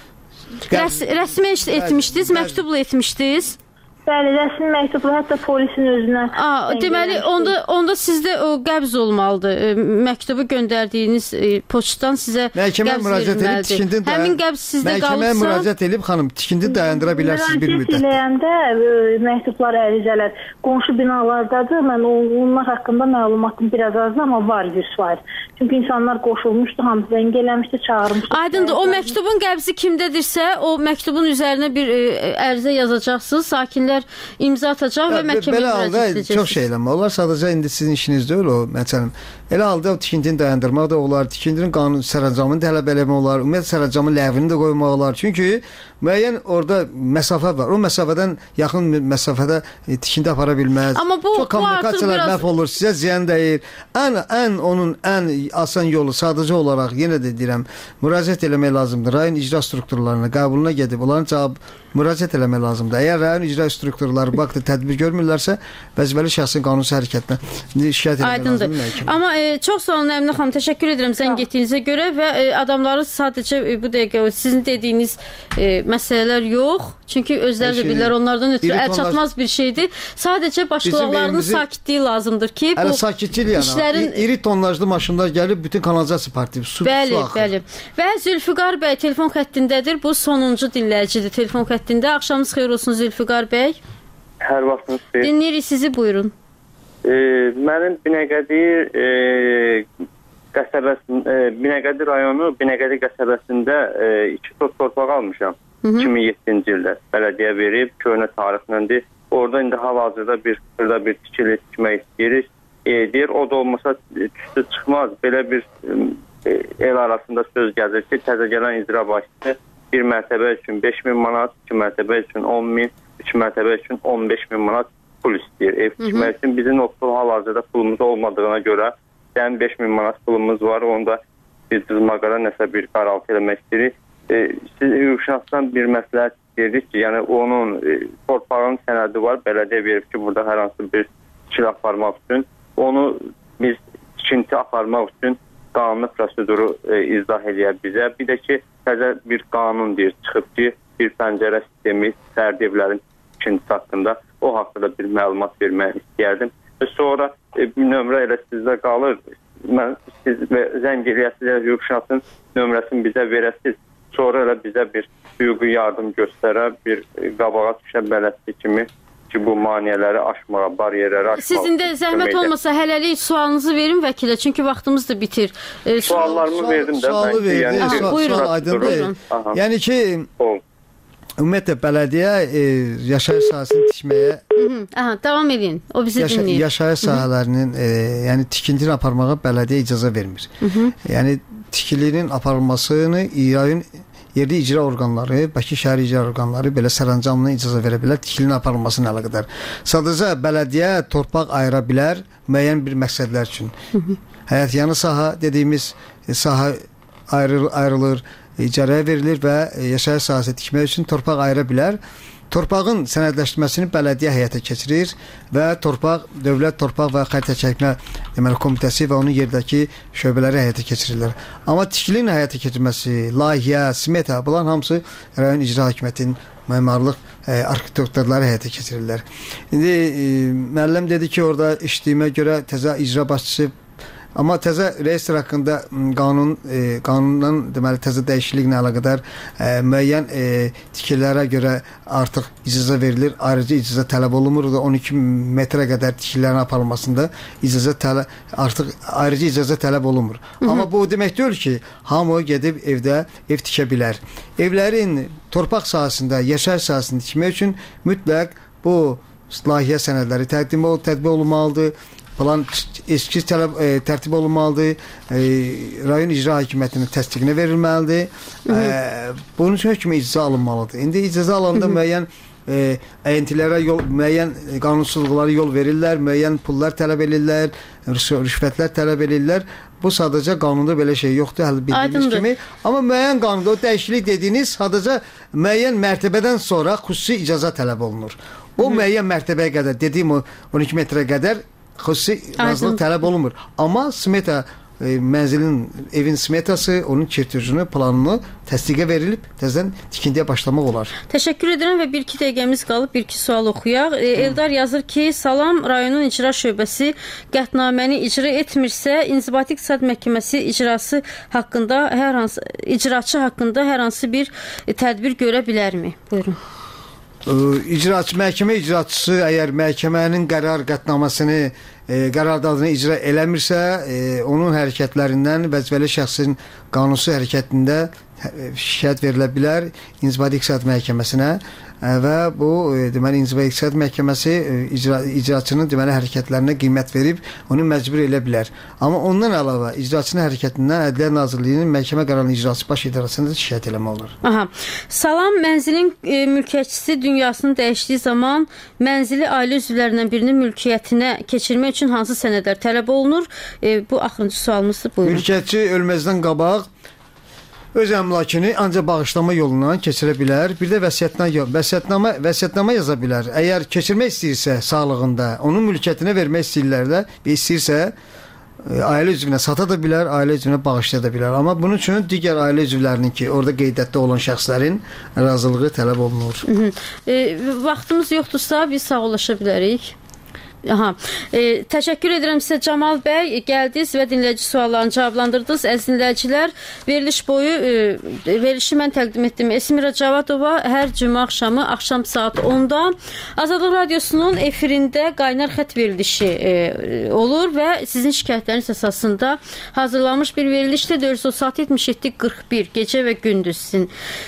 Rəs, rəsmi etmişdiniz, məktubla etmişdiniz. Bəli, rəsmi məktubla hətta polisin özünə. Aa, deməli onda onda sizdə o qəbz olmalıdır. E, məktubu göndərdiyiniz e, poçtdan sizə məhkəməyə qəbz müraciət edib verilməlidir. tikintini dayan- Həmin qəbz sizdə məhkəməyə qalırsa müraciət edib xanım tikintini dayandıra bilərsiniz bir Müraciət müddət. eləyəndə e, məktublar, ərizələr qonşu binalardadır. Mən onlar haqqında məlumatım biraz azdır, amma var yüz faiz. Çünki insanlar qoşulmuşdu, hamı zəng eləmişdi, çağırmışdı. Aydındır. O məktubun qəbzi kimdədirsə, o məktubun üzərinə bir e, ərizə yazacaqsınız. Sakinlər imza atacaq və məhkəməyə Belə halda müraciət edəcəksiniz. çox şey eləmə olar. Sadəcə indi sizin işiniz deyil o məsələn. Elə halda o tikintini dayandırmaq da olar, tikintinin qanun sərəncamını tələb eləmək olar, ümumiyyətlə sərəncamın ləğvini də qoymaq olar. Çünki müəyyən orada məsafə var. O məsafədən yaxın məsafədə e, tikinti apara bilməz. Amma bu- çox bu artıq kommunikasiyalar biraz- məhv olur, sizə ziyan dəyir. Ən ən onun ən asan yolu sadəcə olaraq yenə də deyirəm, müraciət eləmək lazımdır. Rayon icra strukturlarına, qəbuluna gedib onların cavab müraciət eləmək lazımdır. Əgər rayon icra strukturları bu haqda tədbir görmürlərsə, vəzifəli şəxsin qanunsuz hərəkətinə şikayət etmək Aydındır. lazımdır. məhkəməyə. Amma e, çox sağ olun Əminə xanım. Təşəkkür edirəm zəng etdiyinizə görə və e, adamları sadəcə e, bu dəqiqə o sizin dediyiniz e, məsələlər yox. Çünki özləri də Şey, bilirlər onlardan ötürü iri əl tonaj- çatmaz bir şeydir. Sadəcə başqalarının evimizi- sakitliyi lazımdır ki, bu Hələ sakitçil yəni. işlərin İ- iri tonajlı maşınlar gəlib bütün kanalizasiya partiyası su, Bəli, su axır. bəli. Və Zülfüqar bəy telefon xəttindədir. Bu sonuncu dinləyicidir telefon xəttində. Axşamınız xeyir olsun Zülfüqar bəy. Hər vaxtınız xeyir. Dinləyirik sizi, buyurun. E, mənim Binəqədi e, qəsəbəsin, e, Binəqədi rayonu Binəqədi qəsəbəsində e, iki sot torpaq almışam. Hı -hı. iki min yeddinci ildə bələdiyyə verib, köhnə tarixləndir. Orada indi hal-hazırda bir xırda bir tikili tikmək istəyirik. E, deyir, o da olmasa tüstü çıxmaz. Belə bir e, el arasında söz gəzir ki, təzə gələn icra başçısı bir mərtəbə üçün beş min manat, iki mərtəbə üçün on min, üç mərtəbə üçün on beş min manat pul istəyir. Ev tikmək üçün bizim o pul hal-hazırda pulumuz olmadığına görə yəni beş min manat pulumuz var. Onda bir cızmaqara nəsə bir qaraltı eləmək istəyirik. E, siz hüquqşünasdan bir məsləhət istəyirdik ki, yəni onun e, torpağın sənədi var. Bələdiyyə verib ki, burada hər hansı bir tikili aparmaq üçün. Onu biz tikinti aparmaq üçün qanuni proseduru e, izah edir bizə. Bir də ki, təzə bir qanun deyir, çıxıb ki, bir pəncərə sistemi fərdi evlərin tikintisi haqqında o haqqında bir məlumat vermək istəyərdim. Və sonra e, bir nömrə elə sizdə qalır. Mən siz zəng eləyəsiniz, hüquqşünasın nömrəsini bizə verəsiniz. Sonra elə bizə bir hüquqi yardım göstərə, bir e, qabağa düşə bələdçi kimi ki, bu maneələri aşmağa, bariyerləri aşmağa. Sizin də zəhmət olmasa hələlik sualınızı verin vəkilə, çünki vaxtımız da bitir. E, Suallarımı verdim də. Sualı verdi, yəni, sual, sual aydındır. Yəni ki, ümumiyyətlə bələdiyyə e, yaşayış sahəsini tikməyə Aha, davam edin. O bizi yaşa dinləyir. Yaşayış sahələrinin e, yəni tikintini aparmağa bələdiyyə icazə vermir. Hı -hı. Yəni tikilinin aparılmasını rayon yerli icra orqanları, Bakı şəhər icra orqanları belə sərəncamına icazə verə bilər tikilinin aparılmasına əlaqədar. Sadəcə bələdiyyə torpaq ayıra bilər müəyyən bir məqsədlər üçün. Hı -hı. Həyətyanı sahə dediyimiz sahə ayrı, ayrılır, icarəyə verilir və yaşayış sahəsi tikmək üçün torpaq ayıra bilər. Torpağın sənədləşdirməsini bələdiyyə həyata keçirir və torpaq, dövlət torpaq və xəritə çəkmə deməli komitəsi və onun yerdəki şöbələri həyata keçirirlər. Amma tikilinin həyata keçirilməsi, layihə, smeta, bunların hamısı rayon icra hakimiyyətinin memarlıq e, arxitektorları həyata keçirirlər. İndi e, müəllim dedi ki, orada işlədiyimə görə təzə icra başçısı, amma təzə reyestr haqqında qanun e, qanundan deməli təzə dəyişikliklə əlaqədar e, müəyyən e, tikililərə görə artıq icazə verilir. Ayrıca icazə tələb olunmur da on iki metrə qədər tikililərin aparılmasında icazə tələb artıq ayrıca icazə tələb olunmur. Hı -hı. Amma bu o demək deyil ki, hamı gedib evdə ev tikə bilər. Evlərin torpaq sahəsində, yaşayış sahəsində tikmək üçün mütləq bu layihə sənədləri təqdim ol, tətbiq olunmalıdır. Falan eskiz tələb e, tərtib olunmalıdır. E, rayon icra hakimiyyətinin təsdiqinə verilməlidir. E, bunun üçün hökmü icazə alınmalıdır. İndi icazə alanda müəyyən e, əyintilərə yol, müəyyən qanunsuzluqlara yol verirlər, müəyyən pullar tələb edirlər, rüşvətlər tələb edirlər. Bu sadəcə qanunda belə şey yoxdur, hələ bildiyiniz kimi. Amma müəyyən qanunda o dəyişiklik dediyiniz sadəcə müəyyən mərtəbədən sonra xüsusi icazə tələb olunur. O müəyyən mərtəbəyə qədər, dediyim o on iki metrə qədər xüsusi razılıq tələb olunmur. Amma smeta e, mənzilin, evin smetası, onun çertejini, planını təsdiqə verilib təzədən tikintiyə başlamaq olar. Təşəkkür edirəm və bir-iki dəqiqəmiz qalıb, bir-iki sual oxuyaq. E, Eldar yazır ki, salam, rayonun icra şöbəsi qətnaməni icra etmirsə, İnzibati İqtisad Məhkəməsi icrası haqqında hər hansı icraçı haqqında hər hansı bir e, tədbir görə bilərmi? Buyurun. İcraçı, məhkəmə icraçısı əgər məhkəmənin qərar qətnamasını, e, qərardadını icra eləmirsə, e, onun hərəkətlərindən vəzifəli şəxsin qanunsuz hərəkətində şikayət verilə bilər İnzibati İqtisad Məhkəməsinə və bu deməli İnzibati İqtisad Məhkəməsi icra, icraçının deməli hərəkətlərinə qiymət verib onu məcbur edə bilər. Amma ondan əlavə icraçının hərəkətindən Ədliyyə Nazirliyinin məhkəmə qərarının icrası baş idarəsində şikayət eləmək olur. Aha. Salam, mənzilin e, mülkiyyətçisi dünyasını dəyişdiyi zaman mənzili ailə üzvlərindən birinin mülkiyyətinə keçirmək üçün hansı sənədlər tələb olunur? E, bu axırıncı sualımızdır. Buyurun. Mülkiyyətçi ölməzdən qabaq öz əmlakını ancaq bağışlama yolundan keçirə bilər. Bir də vəsiyyətnamə, vəsiyyətnamə, vəsiyyətnamə yaza bilər. Əgər keçirmək istəyirsə sağlığında, onun mülkiyyətinə vermək istəyirlər də, istəyirsə ailə üzvünə sata da bilər, ailə üzvünə bağışlaya da bilər. Amma bunun üçün digər ailə üzvlərinin ki, orada qeydətdə olan şəxslərin razılığı tələb olunur. Hı -hı. E, vaxtımız yoxdursa biz sağollaşa bilərik. Aha. E, təşəkkür edirəm sizə Camal bəy, gəldiniz və dinləyici suallarını cavablandırdınız. Əziz dinləyicilər, veriliş boyu e, verilişi mən təqdim etdim. Esmira Cavadova hər cümə axşamı axşam saat onda Azadlıq Radiosunun efirində qaynar xət verilişi e, olur və sizin şikayətləriniz əsasında hazırlanmış bir verilişdə dörd yüz otuz yetmiş yeddi qırx bir gecə və gündüz sizin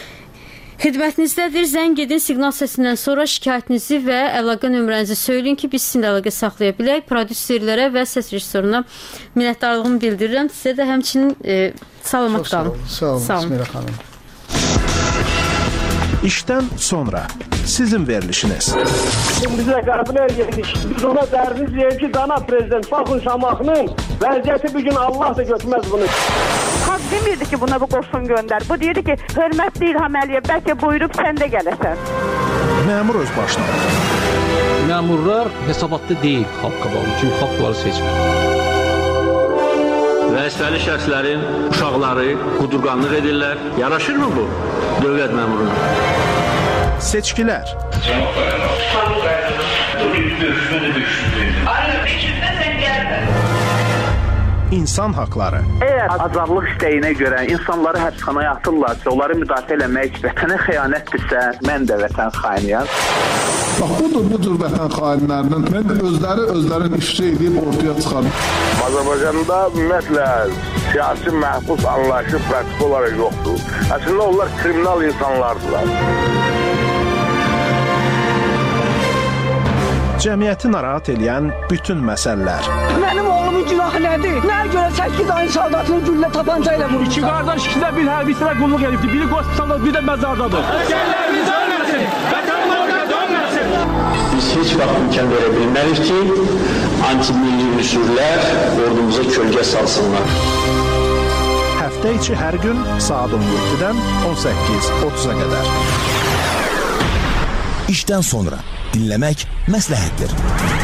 xidmətinizdədir. Zəng edin, siqnal səsindən sonra şikayətinizi və əlaqə nömrənizi söyləyin ki, biz sizinlə əlaqə saxlaya bilək. Prodüserlərə və səs rejissoruna minnətdarlığımı bildirirəm. Sizə də həmçinin e, salamat qalın. Sağ olun, sağ olun. Esmira xanım. İşdən sonra sizin verilişiniz. Bizə qəbul edirik. Biz ona dərdiz deyək ki, dana prezident baxın Şamaxının vəziyyəti bir gün Allah da götürməz bunu. Xalq demirdi ki, buna bu qoşun göndər. Bu deyirdi ki, hörmətli İlham Əliyev, bəlkə buyurub sən də gələsən. Məmur öz başına. Məmurlar hesabatda deyil xalq qabağında, çünki xalq bunları seçmir. Vəzifəli şəxslərin uşaqları qudurqanlıq edirlər. Yaraşırmı bu dövlət məmuruna? Seçkilər. İnsan haqları. Əgər azadlıq istəyinə görə insanları həbsxanaya atırlarsa, onları müdafiə eləmək vətənə xəyanətdirsə, mən də vətən xainiyəm. Bax, budur bu cür vətən xainlərinin mən özləri özlərini ifşa edib ortaya çıxarım. Azərbaycanda ümumiyyətlə siyasi məhbus anlayışı pratik olaraq yoxdur. Əslində onlar kriminal insanlardılar. Cəmiyyəti narahat eləyən bütün məsələlər. Mənim oğlumun günahı nədir? Nəyə görə səkkiz ayın saldatını güllə tapanca ilə vurmuşlar? İki qardaş ikisində bir hərbisinə qulluq edibdir. Biri hospitalda, bir də məzardadır. Əsgərlərimiz ölməsin, vətənlərimiz ölməsin. Biz heç vaxt imkan verə bilmərik ki, anti-milli ünsürlər ordumuza kölgə salsınlar. Həftə içi hər gün saat on yeddidən on səkkiz otuz'a qədər. İşdən sonra dinləmək məsləhətdir.